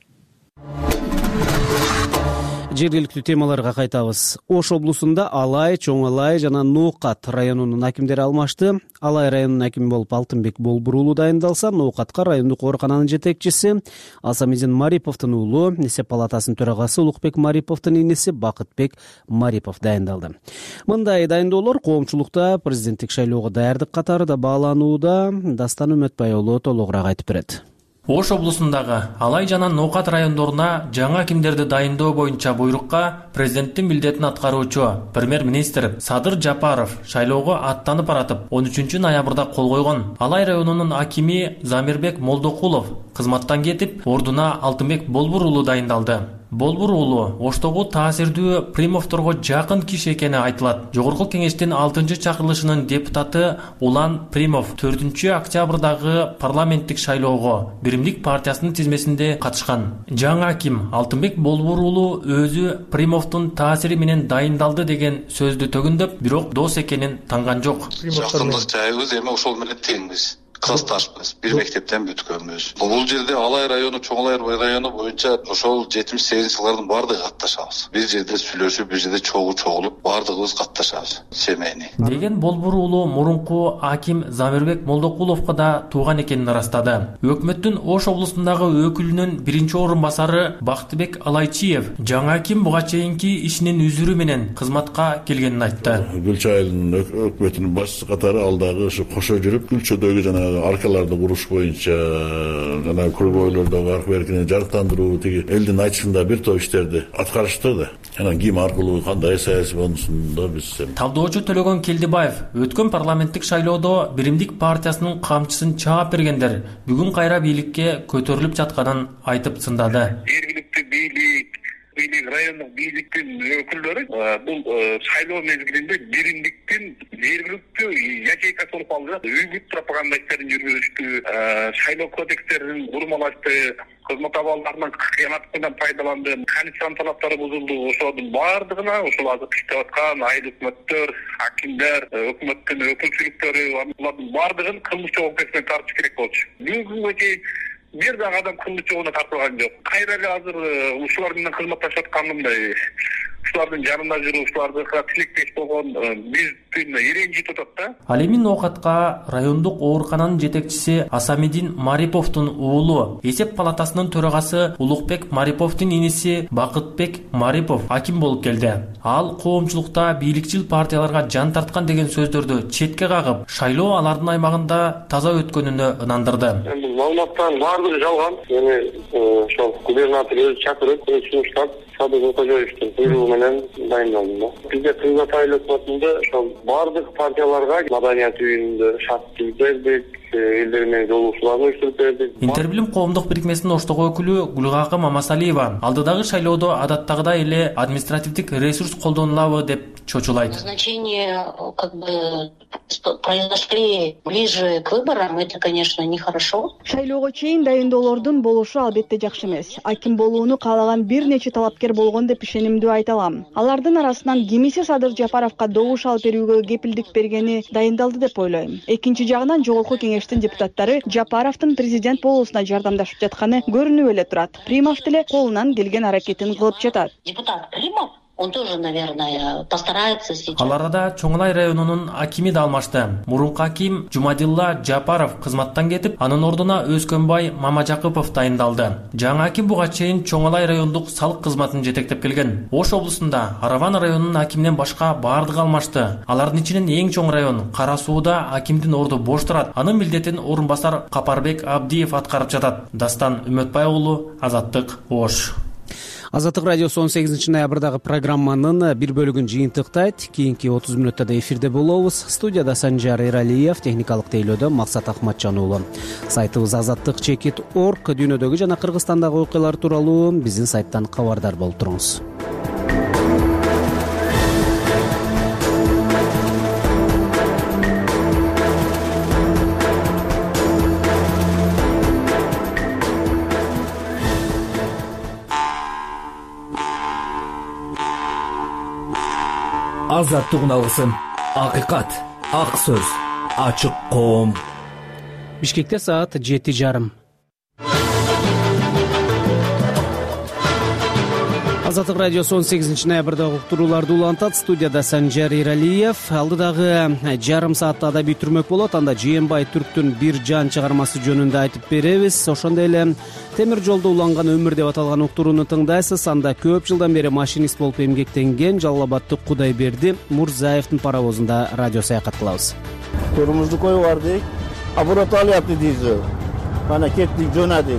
Жергиликтүү темаларга кайтабыз. Ош облусунда Алай, Чоң Алай жана Ноокат районунун акимдери алмашты. Алай районунун акими болуп Алтынбек Болбур уулу дайындалса, Ноокатка райондук оорукананын жетекчиси Асамидин Мариповдун уулу, эсеп палатасынын төрагасы Улукбек Мариповдун иниси Бакытбек Марипов дайындалды. Мындай дайындоолор коомчулукта президенттик шайлоого даярдык катары да бааланууда. Дастан Үмөтбай уулу толугураак айтып берет. Ош облусундагы Алай жана Ноокат райондоруна жаңы акимдерди дайындоо боюнча буйрукка президенттин милдетин аткаруучу премьер-министр Садыр Жапаров шайлоого аттанып баратып 13 ноябрда кол койгон. Алай районунун акими Замирбек Молдокулов кызматтан кетип, ордуна Алтынбек Болбур уулу дайындалды. Болбур уулу Оштогу таасирдүү Примовторго жакын киши экени айтылат. Жогорку кеңештин 6-чакырылышынын депутаты Улан Примов 4-октябрдагы парламенттик шайлоого Биримдик партиясынын тизмесинде катышкан. Жаңы аким Алтынбек Болбур уулу өзү Примовдун таасири менен дайындалды деген сөздү төгүндөп, бирок дос экенин танган жок. Жакындык жайыбыз эми ошол менен теңбиз. Кыздашташпыз, бир мектептен бүткөнбүз. Бул жерде Алай району, Чоң Алай району боюнча ошол 78-жылдардын баардыгы катташабыз. Бир жерде сүйлөшүп, бир жерде чогулуп, баардыгыбыз катташабыз. Семейни. Деген Болбур уулу мурунку аким Замирбек Молдокуловго да тууган экенин ырастады. Өкмөттүн Ош облусундагы өкүлүнүн биринчи орун басары Бактыбек Алайчиев жаңы аким буга чейинки ишинин үзүрү менен кызматка келгенин айтты. Гүлчө айылынын өкмөтүнүн башчысы катары алдагы ушу кошо жүрүп, Гүлчөдөгү жана аркаларды куруш боюнча жана көйгөйлөрдөгү арка беркини жарыктандыруу, тиги элдин айтышында бир топ иштерди аткарышты да. Анан ким аркылуу кандай саясий болушунда биз талдоочу Төлөгөн Келдибаев өткөн парламенттик шайлоодо Биримдик партиясынын камчысын чаап бергендер бүгүн кайра бийликке көтөрүлүп жатканын айтып сындады. Жергиликтүү бийлик, райондук бийликтин өкүлдөрү бул шайлоо мезгилинде Биримдиктин жергиликтүү ячейкасы болуп калды. Үгүт пропаганда иштерин жүргүзүштү, шайлоо кодекстерин бурмалашты, кызмат абалдарынын кыянаттыгынан пайдаланды, конституциянын талаптары бузулду. Ошонун баардыгына ушул азыр иштеп аткан айыл өкмөттөр, акимдер, өкмөттүн өкүлчүлүктөрү, алардын баардыгын кылмыш жоопкерчиликке тартыш керек болчу. Бүгүнкү күнгө чейин бир дагы адам кылмыш жообуна тартылган жок. Кайра эле азыр ушулар менен кызматташып атканымдай ушулардын жанында жүрүп, ушуларга тилектеш болгон биздин иренжитип атат да. Ал эми Ноокатка райондук оорукананын жетекчиси Асамидин Мариповдун уулу, эсеп палатасынын төрагасы Улукбек Мариповдун иниси Бакытбек Марипов аким болуп келди. Ал коомчулукта бийликчил партияларга жан тарткан деген сөздөрдү четке кагып, шайлоо алардын аймагында таза өткөнүнө ынандырды. Бул маалыматтардын баардыгы жалган. Эми ошол губернатор өзү чакырып, сунуштап, Садыр Кожоевдун буйругу менен дайындалдым да. Бизде Кыргыз айыл өкмөтүндө ошол баардык партияларга маданият үйүндө шарт бердик, элдер менен жолугушууларды уюштуруп бердик. Интербилим коомдук бирикмесинин Оштогу өкүлү Гүлгакы Мамасалиева алдыдагы шайлоодо адаттагыдай эле административдик ресурс колдонулабы деп чочулайт. Назначение произошли ближе к выборам, это, конечно, нехорошо. Шайлоого чейин дайындоолордун болушу албетте жакшы эмес. Аким болууну каалаган бир нече талапкер болгон деп ишенимдүү айта алам. Алардын арасынан кимиси Садыр Жапаровго добуш алып берүүгө кепилдик бергени дайындалды деп ойлойм. Экинчи жагынан жогорку кеңештин депутаттары Жапаровдун президент болуусуна жардамдашып жатканы көрүнүп эле турат. Примов деле колунан келген аракетин кылып жатат. Депутат Примов он тоже, наверное, постарается сейчас. Ал арада Чоң Алай районунун акими да алмашты. Мурунку аким Жумадилла Жапаров кызматтан кетип, анын ордуна Өзкөнбай Мамажакыпов дайындалды. Жаңы аким буга чейин Чоң Алай райондук салык кызматын жетектеп келген. Ош облусунда Араван районунун акиминен башка бардыгы алмашты. Алардын ичинен эң чоң район Кара Сууда акимдин орду бош турат. Анын милдетин орун басар Капарбек Абдиев аткарып жатат. Дастан Үмөтбай уулу, Азаттык, Ош. Азаттык радиосу 18 ноябрдагы программанын бир бөлүгүн жыйынтыктайт. Кийинки 30 мүнөттө да эфирде болобуз. Студияда Санжар Эралиев, техникалык тейлөөдө Максат Ахматжан уулу. Сайтыбыз azattik.org. Дүйнөдөгү жана Кыргызстандагы окуялар тууралуу биздин сайттан кабардар болуп туруңуз. Азаттык уналысын, акыйкат, ак сөз, ачык коом. Бишкекте саат 7:30. Азаттык радиосу 18 ноябрдагы уктурууларды улантат. Студияда Санжар Эралиев. Алдыдагы жарым саатта да бүтүрмөк болот. Анда Жээнбай Түрктүн бир жан чыгармасы жөнүндө айтып беребиз. Ошондой эле темир жолдо уланган өмүр деп аталган уктурууну тыңдайсыз. Анда көп жылдан бери машинист болуп эмгектенген Жалал Абаддык Кудайберди Мурзаевдин паровозунда радио саякат кылабыз. Төрүмүздү коюп бардык. Абурат алыпты дейсиз. Мана кеттик, жөнөдүк.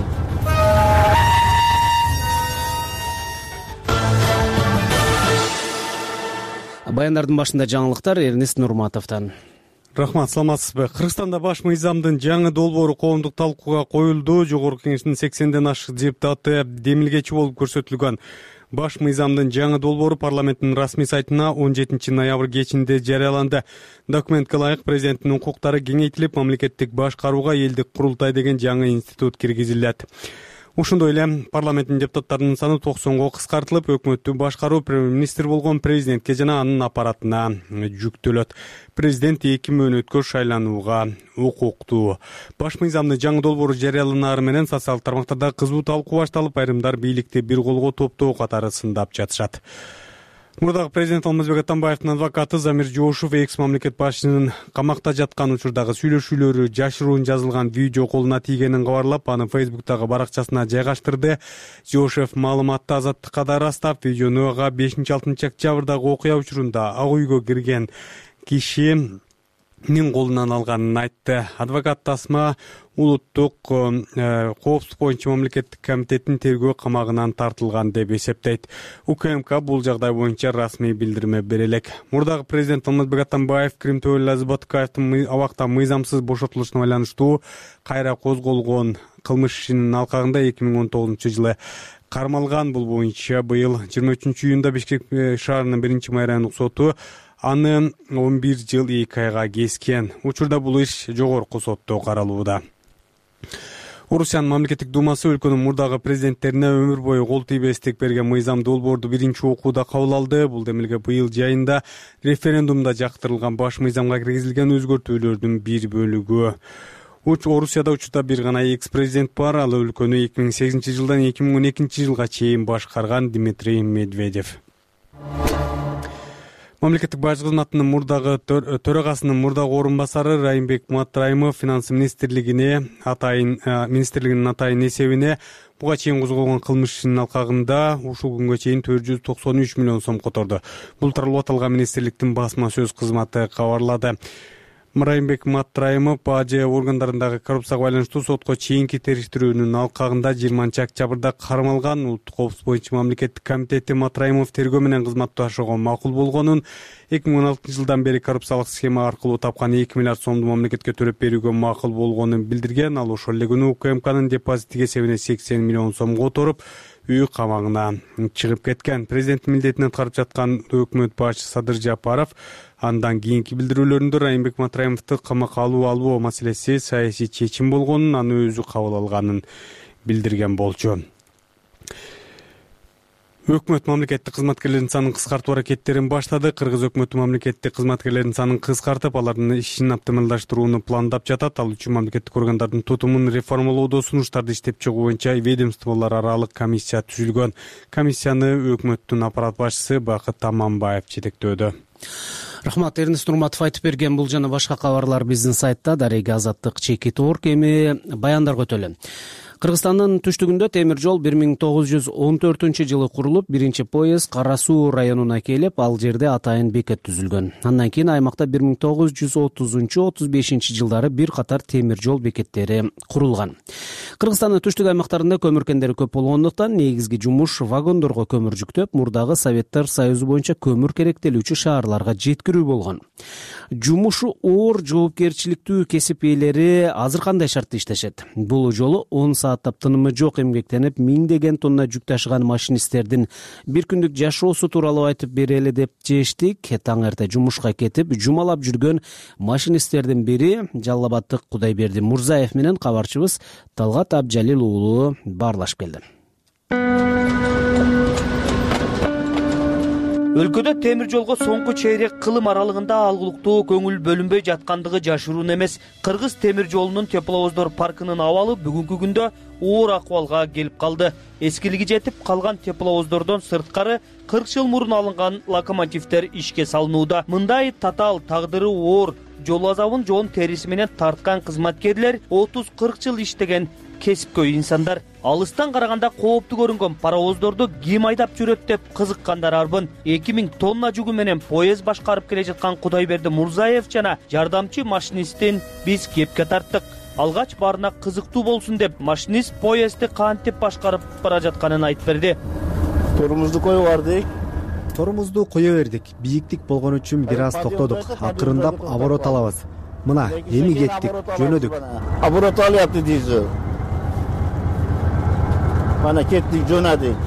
Баяндардын башында жаңылыктар Эрнест Нурматовдон. Рахмат, саламатсызбы? Кыргызстанда баш мыйзамдын жаңы долбоору коомдук талкууга коюлду. Жогорку Кеңештин 80ден ашык депутаты демилгечи болуп көрсөтүлгөн баш мыйзамдын жаңы долбоору парламенттин расмий сайтына 17 ноябрь кечинде жарыяланды. Документке ылайык президенттин укуктары кеңейтилип, мамлекеттик башкарууга элдик курултай деген жаңы институт киргизилет. Ошондой эле парламенттин депутаттарынын саны 90го кыскартылып, өкмөттү башкаруу премьер-министр болгон президентке жана анын аппаратына жүктөлөт. Президент 2 мөөнөткө шайланууга укуктуу. Баш мыйзамдын жаңы долбоору жарыяланары менен социалдык тармактарда кызуу талкуу башталып, айрымдар бийликти бир колго топтоо катары сындап жатышат. Мурдагы президент Алмазбек Атамбаевдин адвокаты Замир Жоошев экс мамлекет башчысынын камакта жаткан учурдагы сүйлөшүүлөрү жашыруун жазылган видео колуна тийгенин кабарлап, аны Facebook'тагы баракчасына жайгаштырды. Жоошев маалыматты Азаттыкка да ырастап, видеону 5-6 октябрдагы окуя учурунда ак үйгө кирген кишинин колунан алганын айтты. Адвокат Тасма улуттук коопсуздук боюнча мамлекеттик комитеттин тергөө камагынан тартылган деп эсептейт. УКМК бул жагдай боюнча расмий билдирме бере элек. Мурдагы президент Алмазбек Атамбаев Крим Төөлө Азбатыкаевдин абакта мыйзамсыз бошотулушуна байланыштуу кайра козголгон кылмыш ишинин алкагында 2019 жылы кармалган. Бул боюнча быйыл 23 июнда Бишкек шаарынын 1-май райондук соту аны 11 жыл 2 айга кескен. Учурда бул иш жогорку сотто каралууда. Орусиянын мамлекеттик думасы өлкөнүн мурдагы президенттерине өмүр бою кол тийбестик берген мыйзам долбоорду биринчи окууда кабыл алды. Бул демилге быйыл жайында референдумда жактырылган баш мыйзамга киргизилген өзгөртүүлөрдүн бир бөлүгү. Орусияда учурда бир гана экс-президент бар. Ал өлкөнү 2008 жылдан 2012 жылга чейин башкарган Дмитрий Медведев. Мамлекеттик бажы кызматынын мурдагы төрагасынын мурдагы орун басары Райымбек Матраимов финанс министрлигинин атайын эсебине буга чейин козголгон кылмыш ишинин алкагында ушул күнгө чейин 493 миллион сом которду. Бул тууралуу аталган министрликтин басма сөз кызматы кабарлады. Райымбек Матраимов бажы органдарындагы коррупцияга байланыштуу сотко чейинки териштирүүнүн алкагында 20 октябрда кармалган. Улуттук коопсуздук боюнча мамлекеттик комитети Матраимов тергөө менен кызматташууга макул болгонун, 2016 жылдан бери коррупциялык схема аркылуу тапкан 2 миллиард сомду мамлекетке төлөп берүүгө макул болгонун билдирген. Ал ошол эле күнү УКМКнын депозиттик эсебине 80 миллион сом которуп, үй камагына чыгып кеткен. Президенттин милдетин аткарып жаткан өкмөт башчысы Садыр Жапаров андан кийинки билдирүүлөрүндө Райымбек Матраимовду камакка алуу маселеси саясий чечим болгонун, аны өзү кабыл алганын билдирген болчу. Өкмөт мамлекеттик кызматкерлердин санын кыскартуу аракеттерин баштады. Кыргыз өкмөтү мамлекеттик кызматкерлердин санын кыскартып, алардын ишин оптималдаштырууну пландап жатат. Ал үчүн мамлекеттик органдардын тутумун реформалоодо сунуштарды иштеп чыгуу боюнча ведомстволор аралык комиссия түзүлгөн. Комиссияны өкмөттүн аппарат башчысы Бакыт Аманбаев жетектөөдө. Рахмат, Эрнест Нурматов айтып берген. Бул жана башка кабарлар биздин сайтта Дарега Азаттык чеки торк. Эми баяндарга өтөлү. Кыргызстандын түштүгүндө темир жол 1914-жылы курулуп, биринчи поезд Кара Суу районуна келип, ал жерде атайын бекет түзүлгөн. Андан кийин аймакта 1930-35 жылдары бир катар темир жол бекеттери курулган. Кыргызстандын түштүк аймактарында көмүркендери көп болгондуктан негизги жумуш вагондорго көмүр жүктөп, мурдагы Советтер Союзу боюнча көмүр керектелүүчү шаарларга жеткирүү болгон. Жумушу оор, жоопкерчиликтүү кесип ээлери азыр кандай шартта иштешет? Бул жолу 10 сааттап тынымы жок эмгектенип, миңдеген тонна жүк ташыган машинисттердин бир күндүк жашоосу тууралуу айтып берели деп чечтик. Таң эрте жумушка кетип, жумалап жүргөн машинисттердин бири Жалал Абаддык Кудайберди Мурзаев менен кабарчыбыз Талгат Абжалил уулу баарлашып келди. Өлкөдө темир жолго соңку чейрек кылым аралыгында алгылыктуу көңүл бөлүнбөй жаткандыгы жашыруун эмес. Кыргыз темир жолунун тепловоздор паркынын абалы бүгүнкү күндө оор акыбалга келип калды. Эскилиги жетип калган тепловоздордон сырткары 40 жыл мурун алынган локомотивдер ишке салынууда. Мындай татаал тагдыры оор жол азабын жоон териси менен тарткан кызматкерлер 30-40 жыл иштеген кесипкөй инсандар. Алыстан караганда кооптуу көрүнгөн паровоздорду ким айдап жүрөт деп кызыккандар арбын. 2000 тонна жүгү менен поезд башкарып келе жаткан Кудайберди Мурзаев жана жардамчы машинисттин биз кепке тарттык. Алгач баарына кызыктуу болсун деп машинист поездди кантип башкарып бара жатканын айтып берди. Торумузду коюп бардык. Торумузду кое бердик. Бийиктик болгон үчүн бир аз токтодук. Акырындап оборот алабыз. Мына, эми кеттик, жөнөдүк. Оборот алыпты дейсиз. Mana kettik, jo'nadik.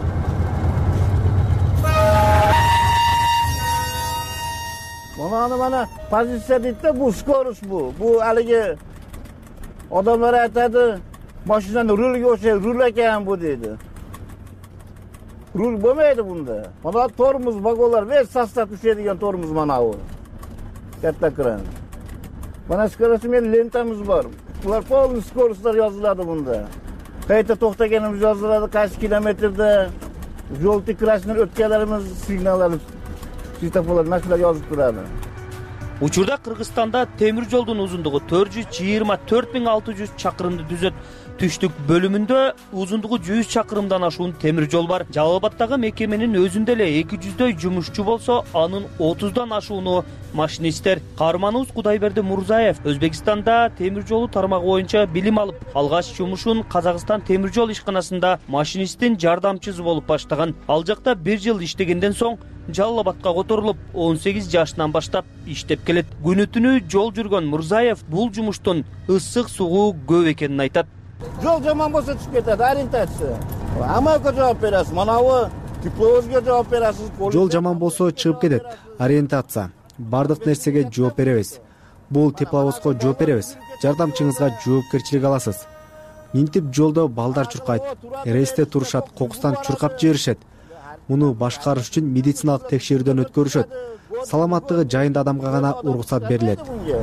Mana pozitsiya deydi, bu skorost bu. Bu haligi odamlar aytadi, mashinani rulga o'xshaydi, rul ekan bu deydi. Rul bo'lmaydi bunda. Mana tormuz vagonlar ve sostav tushadigan tormuz mana bu. Katta kran. Mana skorost men lentamiz bor. Bular polni skorostlar yoziladi bunda. Qayta to'xtaganimiz yoziladi, qaysi kilometrda yo'l tikrashni o'tganlarimiz signallari, svetoforlar narsalar yozib turadi. Учурда Кыргызстанда темир жолдун узундугу 424.600 чакырымды түзөт. Түштүк бөлүмүндө узундугу 100 чакырымдан ашуун темир жол бар. Жалал Абаддагы мекеменин өзүндө эле 200дөй жумушчу болсо, анын 30дан ашууну машинисттер. Каарманыбыз Кудайберди Мурзаев Өзбекстанда темир жолу тармагы боюнча билим алып, алгач жумушун Казакстан темир жол ишканасында машинисттин жардамчысы болуп баштаган. Ал жакта 1 жыл иштегенден соң Жалал Абадка которулуп, 18 жашынан баштап иштеп келет. Күнү-түнү жол жүргөн Мурзаев бул жумуштун ысык сугуу көп экенин айтат. Жол жаман болсо түшүп кетет, ориентация. Амалга жооп бересиз, манабы тепловозго жооп бересиз. Жол жаман болсо чыгып кетет, ориентация. Бардык нерсеге жооп беребиз. Бул тепловозго жооп беребиз. Жардамчыңызга жоопкерчилик аласыз. Минтип жолдо балдар чуркайт, рейсте турушат, кокустан чуркап жиберишет. Муну башкарыш үчүн медициналык текшерүүдөн өткөрүшөт. Саламаттыгы жайында адамга гана уруксат берилет.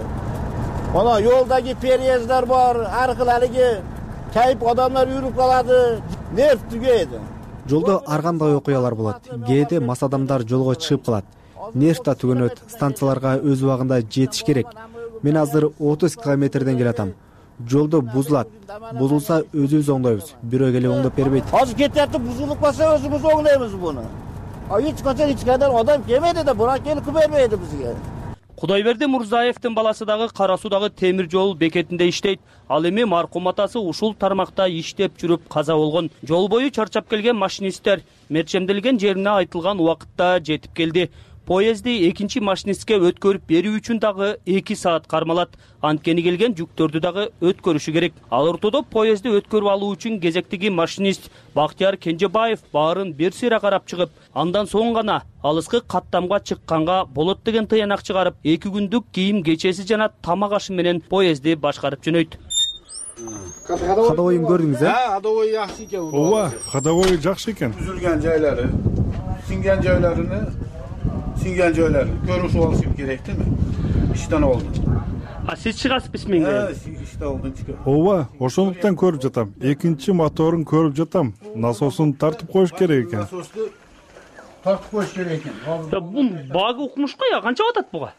Mana yo'ldagi переездер бар, har xil haligi kayıp odamlar yurib qoladi, nerv tugaydi. Жолдо ар кандай окуялар болот. Кээде мас адамдар жолго чыгып калат. Нерв да түгөнөт. Станцияларга өз убагында жетиш керек. Мен азыр 30 километрден келатам. Жолдо бузулат. Бузулса өзүбүз оңдойбуз. Бирөө келип оңдоп бербейт. Азыр кетти, бузулуп калса өзүбүз оңдойбуз буну. Эч качан эч кайдан адам келмейди да, бура келип бербейди бизге. Кудайберди Мурзаевдин баласы дагы Кара Суудагы темир жол бекетинде иштейт. Ал эми маркум атасы ушул тармакта иштеп жүрүп каза болгон. Жол бою чарчап келген машинисттер мерчемделген жерине айтылган убакытта жетип келди. Поезди экинчи машинистке өткөрүп берүү үчүн дагы 2 саат кармалат. Анткени келген жүктөрдү дагы өткөрүшү керек. Ал ортодо поезди өткөрүп алуу үчүн кезектеги машинист Бактияр Кенжебаев баарын бир сыйра карап чыгып, андан соң гана алыскы каттамга чыкканга болот деген тыянак чыгарып, 2 күндүк кийим кечеси жана тамак ашы менен поезди башкарып жөнөйт. Ходовойун көрдүңүз, Ходовой жакшы экен. Ооба, ходовой жакшы экен. Үзүлгөн жайлары, сиңген жайларын көрүшүп алышым керек дейми? Иштен болду. Сиз чыгасызбы менге? Иште болдум чыгып. Ооба, ошондуктан көрүп жатам. Экинчи моторун көрүп жатам. Насосун тартып коюш керек экен. Насосту тартып коюш керек экен. Бул багы укмуш го я, канча батат буга?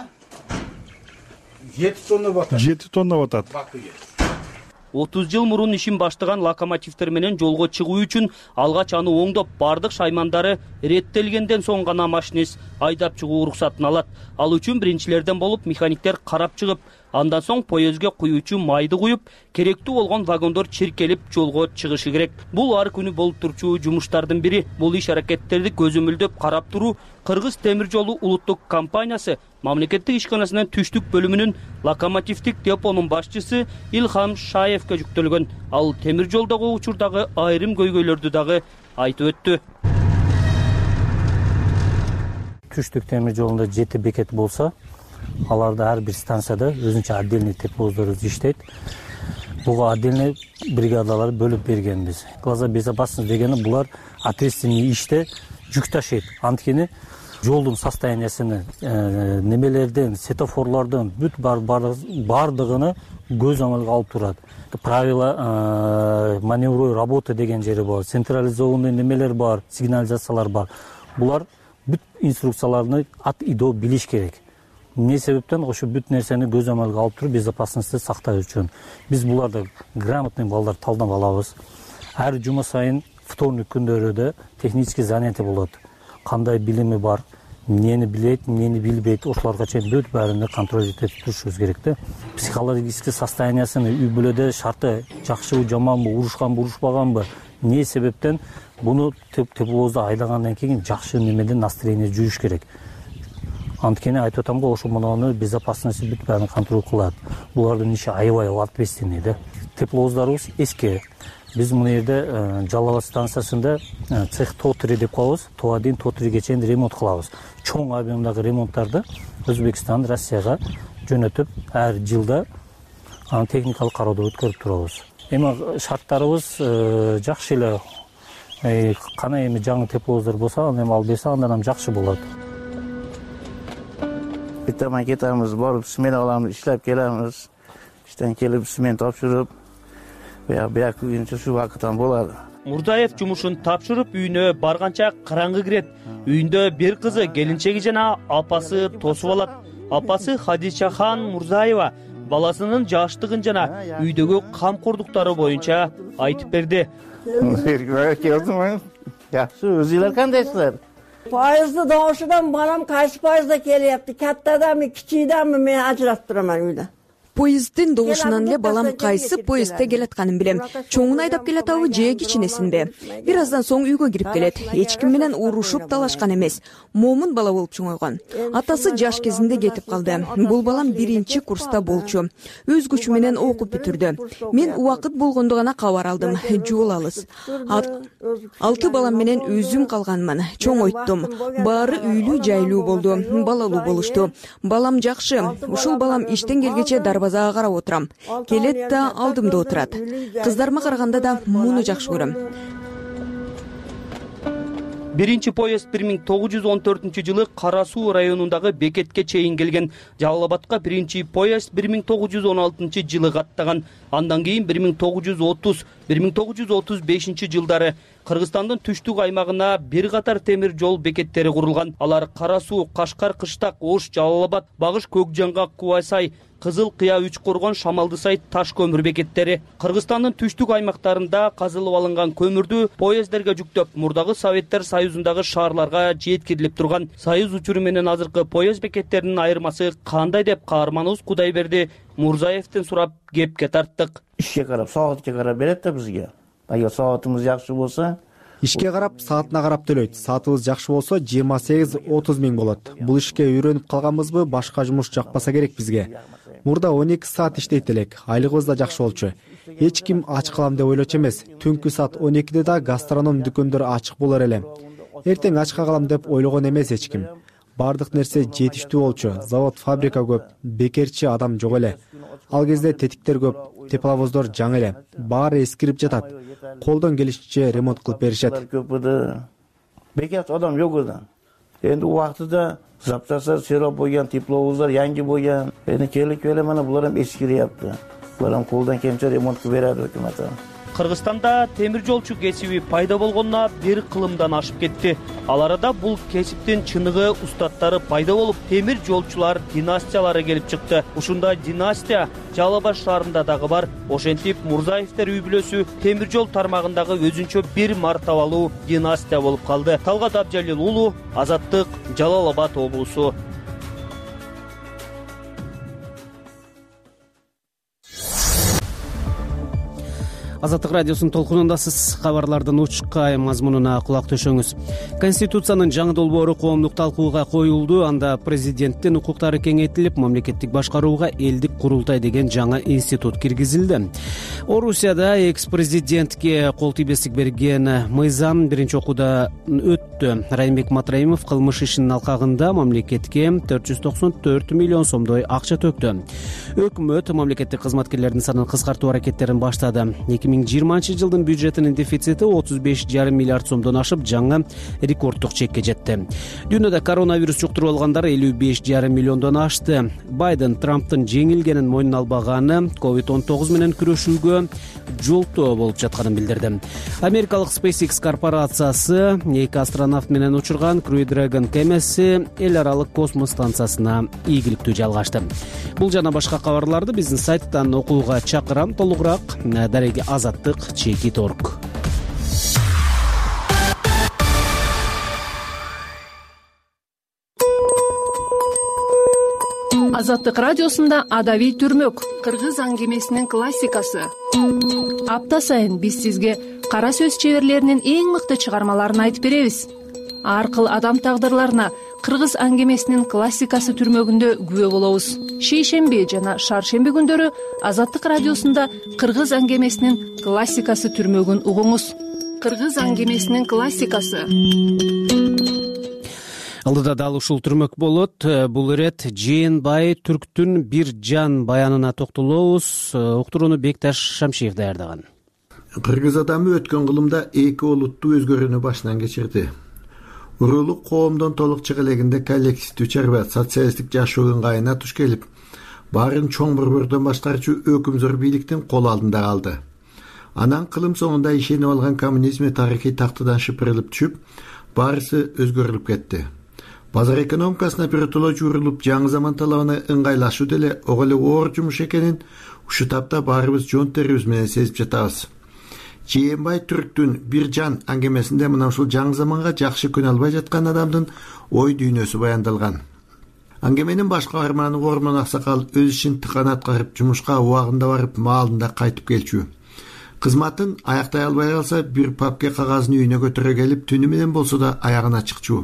7 тонна батат. 7 тонна батат. 30 жыл мурун ишин баштаган локомотивдер менен жолго чыгуу үчүн алгач аны оңдоп бардык шаймандары реттелгенден соң гана машинист айдап чыгуу уруксатын алат. Ал үчүн биринчилерден болуп механиктер карап чыгып, андан соң поездге куюучу майды куюп, керектүү болгон вагондор чиркелип жолго чыгышы керек. Бул ар күнү болуп турчу жумуштардын бири. Бул иш аракеттерди көзөмөлдөп карап туруу Кыргыз темир жолу улуттук компаниясы мамлекеттик ишканасынын түштүк бөлүмүнүн локомотивдик депонун башчысы Илхам Шаевке жүктөлгөн. Ал темир жолдогу учурдагы айрым көйгөйлөрдү дагы айтып өттү. Түштүк темир жолунда 7 бекет болсо, аларда ар бир станцияда өзүнчө отдельный тепловоздор иштейт. Буга отдельный бригадалар бөлүп бергенбиз. Глаза безопасности дегени булар ответственный иште жүк ташыйт. Анткени жолдун состояниясыны, немелерден, светофорлордун бүт бардыгыны көз оңолго алып турат. Правила маневровой работы деген жери бар, централизованный немелер бар, сигнализациялар бар. Булар бүт инструкцияларны ат идөө билиш керек. Не себептен ошо бүт нерсени көз оңолго алып туруп безопасностьту сакташ үчүн биз буларды грамотный балдар талдап алабыз. Ар жума сайын вторник күндөрүдө технический занятие болот. Кандай билими бар, эмнени билет, эмнени билбейт, ошолорго чейин бүт баарыны контроль этип турушубуз керек да. Психологический состояниясын үй бүлөдө шарты жакшыбы, жаманбы, урушканбы, урушпаганбы, эмне себептен буну тепловозду айдагандан кийин жакшы немеден настроение жүрүш керек. Анткени айтып атам го, ошо мунуну безопасность бүт баарын контроль кылат. Булардын иши аябай ответственный да. Тепловоздарыбыз эски. Биз мына жерде Жалал станциясында цех ТО-3 деп коебуз. ТО-1, ТО-3ге чейин ремонт кылабыз. Чоң объемдагы ремонттарды Өзбекстан, Россияга жөнөтүп, ар жылда техникалык кароодон өткөрүп турабыз. Эми шарттарыбыз жакшы эле. Кана эми жаңы тепловоздар болсо, эми ал берсе андан жакшы болот. Эртең кетебиз, барып смена алабыз, иштеп келебиз. Иштен келип смен тапшырып, бияк күнчө ушу вакыттан болот. Мурзаев жумушун тапшырып үйүнө барганча караңгы кирет. Үйүндө бир кызы, келинчеги жана апасы тосуп алат. Апасы Хадичахан Мурзаева баласынын жаштыгын жана үйдөгү камкордуктары боюнча айтып берди. Жакшы, өзүлөр кандайсыздар? Поезды добушудан балам кайсы поездда келипти? Каттадамы, кичидамы мен ажыратып турам үйдө. Поезддин добушунан эле балам кайсы поездде келатканын билем. Чоңун айдап келатабы же кичинесинде. Бир аздан соң үйгө кирип келет. Эч ким менен урушуп талашкан эмес. Момун бала болуп чоңойгон. Атасы жаш кезинде кетип калды. Бул балам 1-чи курста болчу. Өз күчү менен окуп бүтүрдү. Мен убакыт болгондо гана кабар алдым. Жол алыс. 6 балам менен өзүм калганмын. Чоңойттум. Баары үйлүү жайлуу болду. Балалуу болушту. Балам жакшы. Ушул балам иштен келгече дарбазага карап отурам. Келет да алдымда отурат. Кыздарыма караганда да муну жакшы көрөм. Биринчи поезд 1914 жылы Кара Суу районундагы бекетке чейин келген. Жалал Абадка биринчи поезд 1916 жылы каттаган. Андан кийин 1930-1935 жылдары Кыргызстандын түштүк аймагына бир катар темир жол бекеттери курулган. Алар Кара Суу, Кашкар, Кыштак, Ош, Жалал Абад, Багыш, Көкжаңгак, Кубайсай, Кызыл Кыя, Үч Коргон, Шамалдысай таш көмүр бекеттери. Кыргызстандын түштүк аймактарында казылып алынган көмүрдү поездерге жүктөп, мурдагы Советтер Союзундагы шаарларга жеткирилип турган. Союз учуру менен азыркы поезд бекеттеринин айырмасы кандай деп каарманыбыз Кудайберди Мурзаевден сурап кепке тарттык. Ишке карап, саатка карап берет да бизге. Эгер саатыбыз жакшы болсо, ишке карап, саатына карап төлөйт. Саатыбыз жакшы болсо 28-30 миң болот. Бул ишке үйрөнүп калганбызбы, башка жумуш жакпаса керек бизге. Мурда 12 саат иштейт элек. Айлыгыбыз да жакшы болчу. Эч ким ач калам деп ойлочу эмес. Түнкү саат 12де да гастроном дүкөндөр ачык болор эле. Эртең ачка калам деп ойлогон эмес эч ким. баардык нерсе жетиштүү болчу. Завод, фабрика көп, бекерчи адам жок эле. Ал кезде тетиктер көп, тепловоздор жаңы эле. Баары эскирип жатат. Колдон келишинче ремонт кылып беришет. Бекер адам жок да. Энди убактыда запчастар серо бойган, тепловоздар yangi бойган. Эми келип эле мына булар эм эскирип. Булар колдон келишинче ремонт кылып берет өкмөт. Кыргызстанда темир жолчу кесиби пайда болгонуна бир кылымдан ашып кетти. Ал арада бул кесиптин чыныгы устаттары пайда болуп, темир жолчулар династиялары келип чыкты. Ушундай династия Жалал Абад шаарында дагы бар. Ошентип Мурзаевдер үй бүлөсү темир жол тармагындагы өзүнчө бир мартабалуу династия болуп калды. Талгат Абжалил уулу, Азаттык, Жалал Абад облусу. Азаттык радиосунун толкунундасыз. Кабарлардын учкай мазмунуна кулак төшөңүз. Конституциянын жаңы долбоору коомдук талкууга коюлду. Анда президенттин укуктары кеңейтилип, мамлекеттик башкарууга элдик курултай деген жаңы институт киргизилди. Орусияда экс-президентке кол тийбестик берген мыйзам биринчи окууда өттү. Райымбек Матраимов кылмыш ишинин алкагында мамлекетке 494 миллион сомдой акча төктү. Өкмөт мамлекеттик кызматкерлердин санын кыскартуу аракеттерин баштады. 2020 жылдын бюджетинин дефицити 35,5 миллиард сомдон ашып, жаңы рекорддук чекке жетти. Дүйнөдө коронавирус жуктуруп алгандар 55,5 миллиондон ашты. Байден Трамптын жеңилгенин мойнуна албаганы COVID-19 менен күрөшүүгө жолтоо болуп жатканын билдирди. Америкалык SpaceX корпорациясы 2 астронавт менен учурган Crew Dragon кемеси эл аралык космос станциясына ийгиликтүү жалгашты. Бул жана башка кабарларды биздин сайттан окууга чакырам. Толугураак дареги Азаттык /org. Азаттык радиосунда адабий түрмөк, кыргыз аңгемесинин классикасы. Апта сайын биз сизге кара сөз чеберлеринин эң мыкты чыгармаларын айтып беребиз. Ар кыл адам тагдырларына кыргыз аңгемесинин классикасы түрмөгүндө күбө болобуз. Шейшемби жана шаршемби күндөрү Азаттык радиосунда кыргыз аңгемесинин классикасы түрмөгүн угуңуз. Кыргыз аңгемесинин классикасы. Алдыда дал ушул түрмөк болот. Бул ирет Жээнбай Түрктүн бир жан баянына токтолобуз. Уктурууну Бекташ Шамшиев даярдаган. Кыргыз адамы өткөн кылымда эки олуттуу өзгөрүүнү башынан кечирди. Урулук коомдон толук чыгылегинде коллективдүү чарба социалисттик жашоо ыңгайына туш келип, баарын чоң борбордон башкарчу өкүмзөр бийликтин кол алдында калды. Анан кылым соңунда ишенип алган коммунизми тарыхый тактыдан шыпырылып түшүп, баарысы өзгөрүлүп кетти. Базар экономикасына биротоло журулуп, жаңы заман талабына ыңгайлашуу деле ого эле оор жумуш экенин ушу тапта баарыбыз жон терибиз менен сезип жатабыз. Жээнбай Түрктүн бир жан аңгемесинде мына ушул жаңы заманга жакшы күн албай жаткан адамдын ой дүйнөсү баяндалган. Аңгеменин баш каарманы Ормон Аксакал өз ишин тыкан аткарып, жумушка убагында барып, маалында кайтып келчү. Кызматын аяктай албай калса, бир папке кагазын үйүнө көтөрө келип, түнү менен болсо да аягына чыкчу.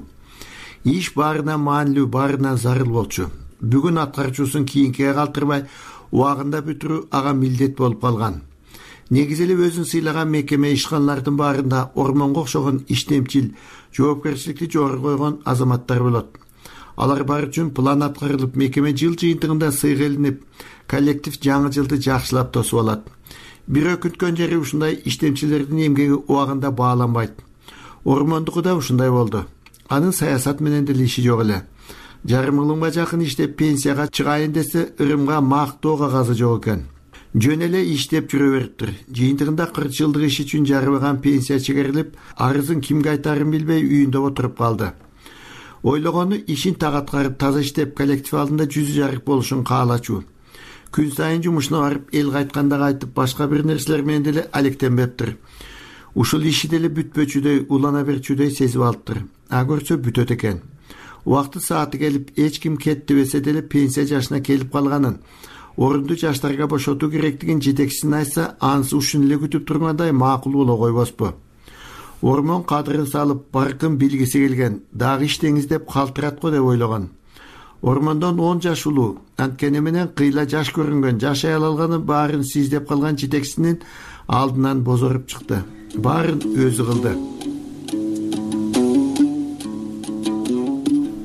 Иш баарына маанилүү, баарына зарыл болчу. Бүгүн аткарчуусун кийинкиге калтырбай, убагында бүтүрүү ага милдет болуп калган. Негизи эле өзүн сыйлаган мекеме ишканалардын баарында Ормонго окшогон иштемчил, жоопкерчиликти жогору койгон азаматтар болот. Алар бар үчүн план аткарылып, мекеме жыл жыйынтыгында сыйгылынып, коллектив жаңы жылды жакшылап тосуп алат. Бир өкүнткөн жери ушундай иштемчилердин эмгеги убагында бааланбайт. Ормондуку да ушундай болду. Анын саясат менен деле иши жок эле. Жарым жылга жакын иштеп пенсияга чыгайын десе, ырымга мактоо кагазы жок экен. Жөн эле иштеп жүрө бериптир. Жыйынтыгында 40 жылдык иш үчүн жарыбаган пенсия чегерилип, арызын кимге айтарын билбей үйүндө отуруп калды. Ойлогону ишин так аткарып, таза иштеп, коллектив алдында жүзү жарык болушун каалачу. Күн сайын жумушуна барып, эл кайтканда кайтып, башка бир нерселер менен деле алектенбептир. Ушул иши деле бүтпөчүдөй, улана берчүдөй сезип алыптыр. А көрсө бүтөт экен. Убакты сааты келип, эч ким кетти десе деле пенсия жашына келип калганын, орунду жаштарга бошотуу керектигин жетекчисине айтса, анысы ушун эле күтүп тургандай макул боло койбоспу. Ормон кадырын салып, баркын билгиси келген, дагы иштеңиз деп калтырат го деп ойлогон. Ормондон 10 жаш улуу, анткени менен кыйла жаш көрүнгөн, жашай алганы баарын сиздеп калган жетекчисинин алдынан бозоруп чыкты. Баарын өзү кылды.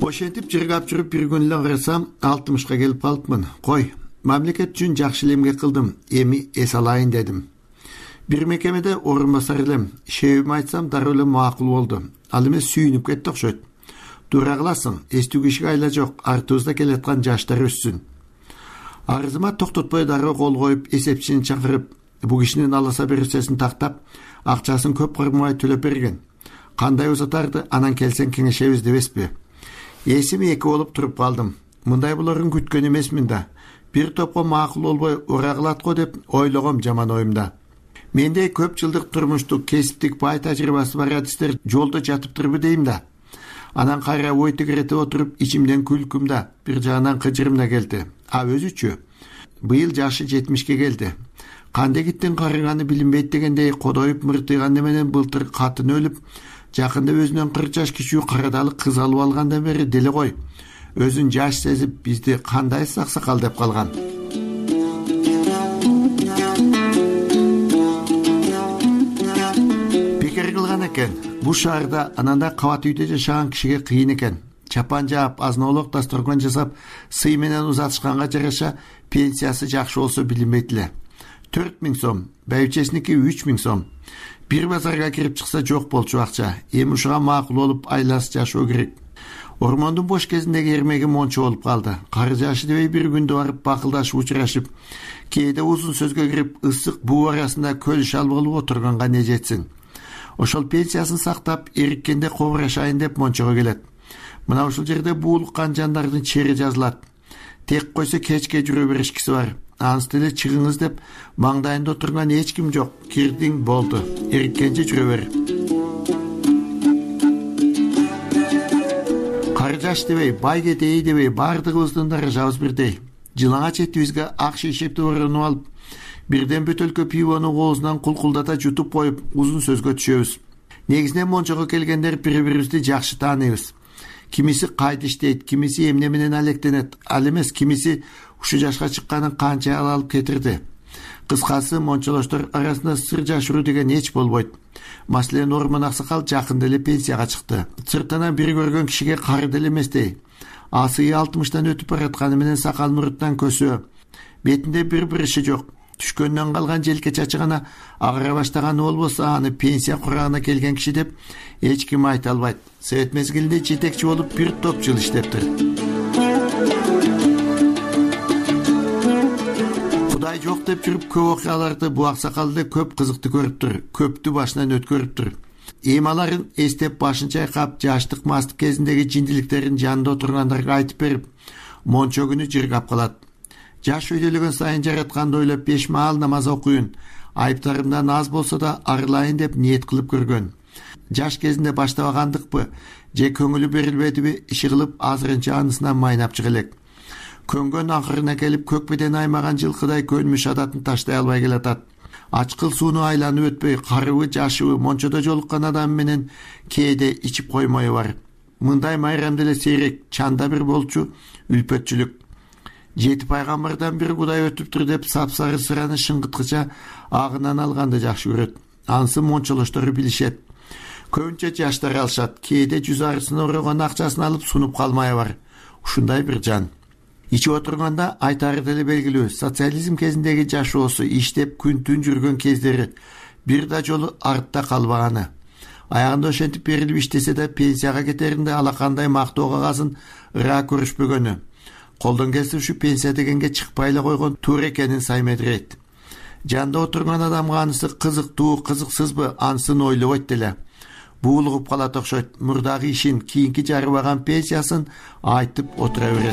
Ошентип жыргап жүрүп бир күн эле карасам 60га келип калыпмын. Кой, мамлекет үчүн жакшы эле эмгек кылдым, эми эс алайын дедим. Бир мекемеде орун басар элем. Шебим айтсам дароо эле макул болду. Ал эми сүйүнүп кетти окшойт. Туура кыласың, эстүү кишиге айла жок, артыбызда келаткан жаштар өссүн. Арызыма токтотпой дароо кол коюп, эсепчини чакырып, бу кишинин аласа берүүсүн тактап, акчасын көп кырмай төлөп берген. Кандай узатарды анан келсең кеңешебиз дебеспи? Эсим эки болуп туруп калдым. Мындай буларын күткөн эмесмин да. Бир топко макул болбой ура кылат го деп ойлогом жаман оюмда. Менде көп жылдык турмуштук, кесиптик бай тажрыйбасы бар адистер жолдо жатыптырбы дейм да. Анан кайра ой тегеретип отуруп, ичимден күлкүм да, бир жагынан кыжырым да келди. А өзүчү? Быйыл жашы 70ке келди. Кандай киттин карыганы билинбейт дегендей кодоюп мыртыйган менен былтыр катын өлүп, жакында өзүнөн 40 жаш кичүү карадалы кыз алып алгандан бери деле кой. Өзүн жаш сезип бизди кандай саксакал деп калган. Пикир кылган экен. Бу шаарда ананда кабат үйдө жашаган кишиге кыйын экен. Чапан жаап, азын-олок дасторкон жасап, сый менен узатышканга жараша пенсиясы жакшы болсо билинбейт эле. 4000 сом, байбичесиники 3000 сом. Бир базарга кирип чыкса жок болчу акча. Эми ушуга макул болуп айласы жашоо керек. Ормондун бош кезиндеги эрмеги мончо болуп калды. Кары жашы дебей бир күндө барып бакылдашып учурашып, кээде узун сөзгө кирип, ысык буу арасында көл шал болуп отурганга не жетсин. Ошол пенсиясын сактап, эриккенде кобурашайын деп мончого келет. Мына ушул жерде буулуккан жандардын чери жазылат. Тек койсо кечке жүрө беришкиси бар. Ансы деле чыгыңыз деп маңдайында отурган эч ким жок. Кирдиң болду. Эриккенче жүрө бер. Каржаш дебей, бай кетейи дебей, бардыгыбыздын даражабыз бирдей. Жылаңа четибизге ак шишепти орунуп алып, бирден бөтөлкө пивону оозунан кулкулдата жутуп коюп, узун сөзгө түшөбүз. Негизинен мончого келгендер бири-бирибизди жакшы тааныйбыз. Кимиси кайда иштейт, кимиси эмне менен алектенет, ал эмес кимиси ушу жашка чыкканын канча алып кетирди. Кыскасы, мончолоштор арасында сыр жашыруу деген эч болбойт. Маселен Ормон Аксакал жакында эле пенсияга чыкты. Сыртынан бир көргөн кишиге кары деле эместей. Асыйы 60тан өтүп баратканы менен сакал мурттан көсөө. Бетинде бир иши жок. Түшкөндөн калган желке чачы гана агыра баштаганы болбосо, аны пенсия курагына келген киши деп эч ким айта албайт. Совет мезгилинде жетекчи болуп бир топ жыл иштептир. Кудай жок деп жүрүп көп окуяларды бу аксакалды көп кызыкты көрүптүр, көптү башынан өткөрүптүр. Эми эстеп башын чайкап, жаштык мастык кезиндеги жиндиликтерин жанында отургандарга айтып берип, мончо күнү жыргап калат. Жаш өйдөлөгөн сайын жаратканды ойлоп 5 маал намаз окуйун, айыптарымдан аз болсо да арылайын деп ниет кылып көргөн. Жаш кезинде баштабагандыкпы, же көңүлү берилбедиби, иши кылып азырынча анысынан майнап чыга элек. Көнгөн акырына келип көкбеден аймаган жылкыдай көнмүш адатын таштай албай келатат. Ачкыл сууну айланып өтпөй, карыбы жашыбы мончодо жолуккан адам менен кээде ичип коймою бар. Мындай майрам деле сейрек, чанда бир болчу үлпөтчүлүк. 7 пайгамбардан бир Кудай өтүптүр деп сапсары сыраны шыңгыткыча агынан алганды жакшы көрөт. Ансы мончолоштору билишет. Көбүнчө жаштар алышат, кээде жүз арысын орогон акчасын алып сунуп калмай бар. Ушундай бир жан. Ичип отурганда айтары деле белгилүү, социализм кезиндеги жашоосу, иштеп күн-түн жүргөн кездери бир да жолу артта калбаганы. Аягында ошентип берилип иштесе да пенсияга кетеринде алакандай мактоо кагасын ыра көрүшпөгөнү. Колдон келсе ушу пенсия дегенге чыкпай эле койгон туура экенин саймедирейт. Жанда отурган адамга анысы кызыктуу, кызыксызбы, ансын ойлобойт деле. Буулугуп калат окшойт, мурдагы ишин, кийинки жарыбаган пенсиясын айтып отура берет.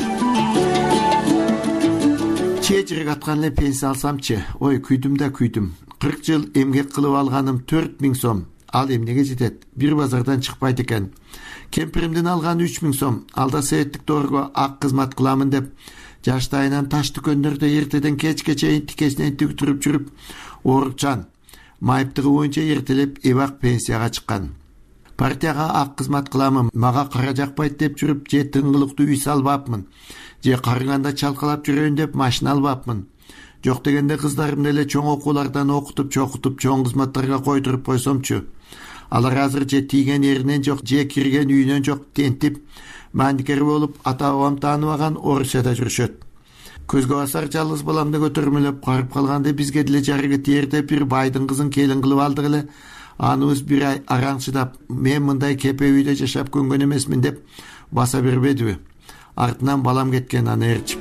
Чечирик аткан эле пенсия алсамчы, ой күйдүм да күйдүм. 40 жыл эмгек кылып алганым 4000 сом. Ал эмнеге жетет? Бир базардан чыкпайт экен. Кемпиримдин алган 3000 сом. Алда советтик доорго ак кызмат кыламын деп жаштайынан таш дүкөндөрдө эртеден кечке чейин тикесинен тигитирип жүрүп, оорукчан, майыптыгы боюнча эртелеп эбак пенсияга чыккан. Партияга ак кызмат кыламын, мага кара жакпайт деп жүрүп, же тыңгылыктуу үй салбапмын, же карыганда чалкалап жүрөйүн деп машина албапмын. Жок дегенде кыздарымды эле чоң окуулардан окутуп, чокутуп, чоң кызматтарга койдуруп койсомчу. Алар азыр же тийген эринен жок, же кирген үйүнөн жок, тентип, мандикер болуп ата бабам тааныбаган Орусияда жүрүшөт. Көзгө басар жалгыз баламды көтөрмөлөп карып калганда бизге деле жарыгы тиерде бир байдын кызын келин кылып алдык эле. Аныбыз бир ай араң чыдап, мен мындай кепе үйдө жашап көнгөн эмесмин деп баса бербедиби? Артынан балам кеткен, аны ээрчип.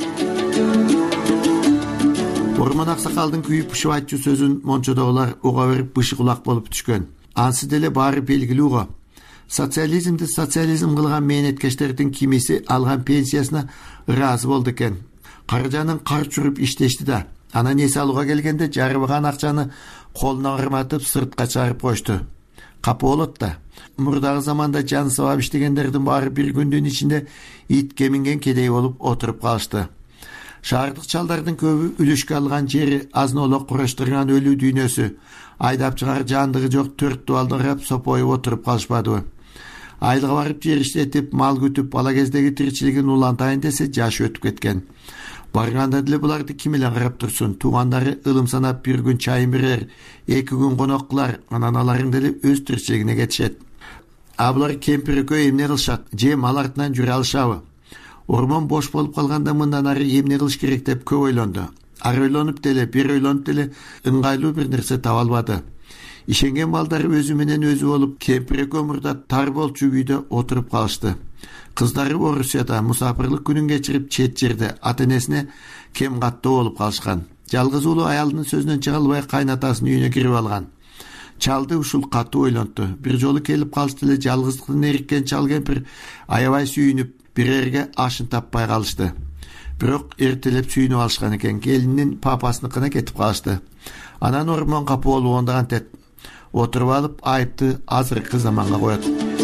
Орман Аксакалдын күйүп пышып айтчу сөзүн мончодогулар уга берип бышы кулак болуп түшкөн. Ансы деле баары белгилүү го. Социализмди социализм кылган мээнеткечтердин кимиси алган пенсиясына ыраазы болду экен. Каржанын кар чүрүп иштешти да. Анан эс алууга келгенде жарыбаган акчаны колуна ырматып сыртка чыгарып кошту. Капы болот да. Мурдагы заманда жан сабап иштегендердин баары бир күндүн ичинде итке минген кедей болуп отуруп калышты. Шаардык чалдардын көбү үлүшкө алган жери азнолок кураштырган өлүү дүйнөсү, айдап чыгар жандыгы жок 4 дубалды карап сопоюп отуруп калышпадыбы? Айылга барып жер иштетип, мал күтүп, бала кездеги тиричилигин улантайын десе жашы өтүп кеткен. Барганда деле буларды ким эле карап турсун? Туугандары ылым санап бир күн чайын берер, 2 күн конок кылар, анан аларың деле өз тиричилигине кетишет. Булар кемпир экөө эмне кылышат? Же мал артынан жүрө алышабы? Ормон бош болуп калганда мындан ары эмне кылыш керек деп көп ойлонду. Ар ойлонуп деле, бир ойлонуп деле ыңгайлуу бир нерсе таба албады. Ишенген балдар өзү менен өзү болуп, кемпир экөө мурда тар болчу үйдө отуруп калышты. Кыздары Орусияда мусафирлык күнүн кечирип чет жерде ата-энесине кем каттоо болуп калышкан. Жалгыз уулу аялдын сөзүнөн чыга албай кайнатасынын үйүнө кирип алган. Чалды ушул катуу ойлонту. Бир жолу келип калышты эле жалгыздыктан эриккен чал кемпир аябай сүйүнүп, бир эрге ашын таппай калышты. Бирок эртелеп сүйүнүп алышкан экен. Келинин папасыныкына кетип калышты. Анан Ормон капы болуп ондаган тет отуруп алып айыпты азыркы заманга коет.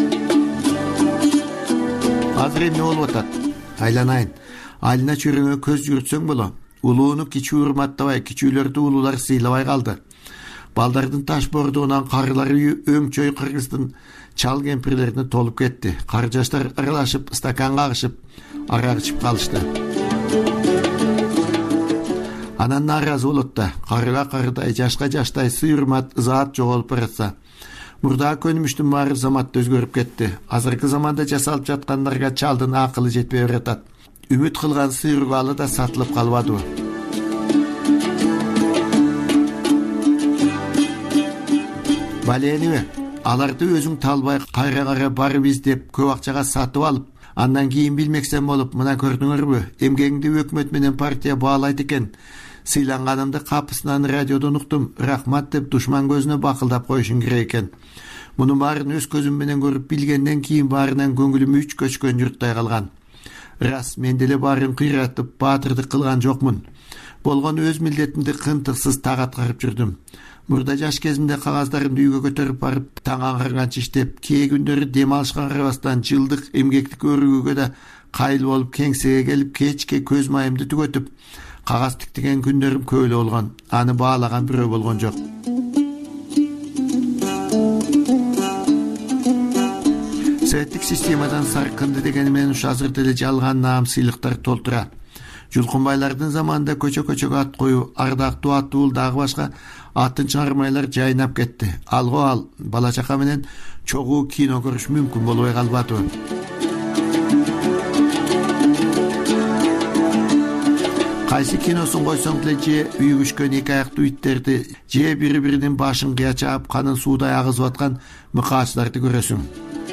Азыр эмне болуп атат? Айланайын. Айылына чөйрөңө көз жүгүртсөң боло. Улууну кичүү урматтабай, кичүүлөрдү улуулар сыйлабай калды. Балдардын таш бордугунан карылары өңчөй кыргыздын чал кемпирлерине толуп кетти. Кар жаштар аралашып, стакан кагышып, арак ичип калышты. Анан нааразы болот да, карыга карыдай, жашка жаштай сый-урмат, ызаат жоголуп баратса. Мурдагы көнүмүштүн баары заматта өзгөрүп кетти. Азыркы заманда жасалып жаткандарга чалдын акылы жетпей баратат. Үмүт кылган сый-урбалы да сатылып калбадыбы? Баленибе, аларды өзүң талбай кайра барып издеп көп акчага сатып алып, андан кийин билмексен болуп, мына көрдүңөрбү? Эмгегиңди өкмөт менен партия баалайт экен. Сыйланганымды капысынан радиодон уктум, рахмат деп душман көзүнө бакылдап коюшуң керек экен. Муну баарын өз көзүм менен көрүп билгенден кийин баарынан көңүлүм үч көчкөн журттай калган. Рас, мен деле баарын кыйратып, баатырдык кылган жокмун. Болгон өз милдетимди кынтыксыз так аткарып жүрдүм. Мурда жаш кезимде кагаздарымды үйгө көтөрүп барып, таң аңгарганча иштеп, кээ күндөрү дем алышка карабастан жылдык эмгектик өрүгүүгө да кайыл болуп, кеңсеге келип, кечке көз майымды түгөтүп, кагаз тиктеген күндөрүм көп эле болгон. Аны баалаган бирөө болгон жок. Советтик системадан саркынды дегени менен ушу азыр деле жалган наам сыйлыктар толтура. Жулкунбайлардын заманында көчө-көчөгө ат коюу, ардактуу аттуул дагы башка атын чыгармайлар жайнап кетти. Алго ал бала чака менен чогуу кино көрүш мүмкүн болбой калбадыбы? Кайсы киносун койсоң деле же үйгүшкөн эки аяктуу иттерди, же бири-биринин башын кыя чаап, канын суудай агызып аткан мыкаачыларды көрөсүң.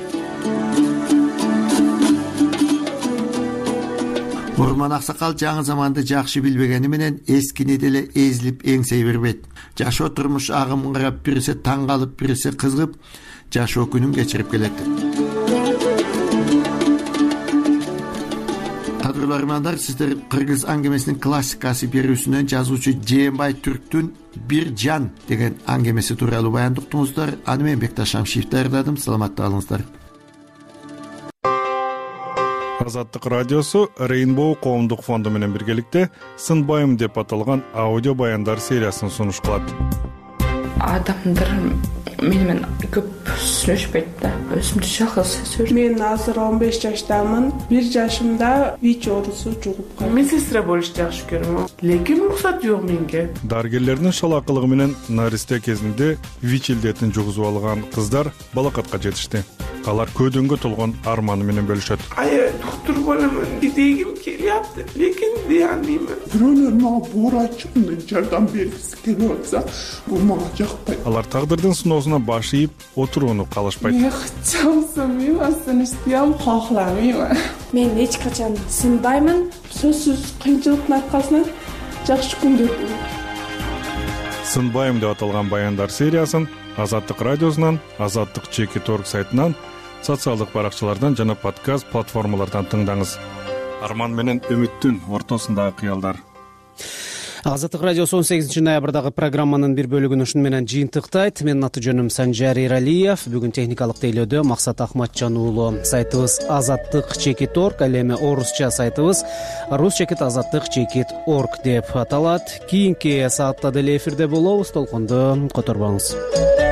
Орман Аксакал жаңы заманды жакшы билбегени менен эскини деле эзилип эңсей бербейт. Жашоо турмуш агымын карап, бириси таң калып, бириси кызыгып, жашоо күнүн кечирип келет. Кадырлуу армандар, сиздер кыргыз аңгемесинин классикасы берүүсүнөн жазуучу Жээнбай Түрктүн «Бир жан» деген аңгемеси тууралуу баяндуктуңуздар. Аны мен Бекташ Шамшиев даярдадым. Саламатта калыңыздар. Азаттык радиосу Rainbow коомдук фонду менен биргеликте «Сынбайым» деп аталган аудио баяндар сериясын сунуш кылат. Адамдар менен көп сүйлөшпөйт да. Өзүмдү жалгыз сезем. Мен азыр 15 жаштамын. 1 жашымда ВИЧ оорусу жугуп калды. Медсестра болуш жакшы көрөм. Лекин уруксат жок менге. Дарыгерлердин шалакылыгы менен наристе кезинде ВИЧ илдетин жугузуп алган кыздар балакатка жетишти. алар көдөнгө толгон арманы менен бөлүшөт. Ая доктор боламын дегим келиапты, лекин дей албайм. Бирөөлөр мага буура айтчу, жардам бергиси келип атса, бул мага жакпайт. Алар тагдырдын сыноосуна баш ийип отурууну каалашпайт. Мен астын кохламайм. Мен эч качан сынбаймын. Сөзсүз кыйынчылыктын аркасынан жакшы күндөр болот. Сынбайм деп аталган баяндар сериясын Азаттык радиосунан, Азаттык Чекит.орг сайтынан, социалдык баракчалардан жана подкаст платформалардан тыңдаңыз. Арман менен үмүттүн ортосундагы кыялдар. Азаттык радиосу 18 ноябрдагы программанын бир бөлүгүн ушуну менен жыйынтыктайт. Менин аты жөнүм Санжар Эралиев. Бүгүн техникалык тейлөөдө Максат Ахматжан уулу. Сайтыбыз Азаттык Чекит.орг, ал эми орусча сайтыбыз Рус-Азаттык Чекит.орг деп аталат. Кийинки саатта деле эфирде болобуз. Толкунду которбоңуз.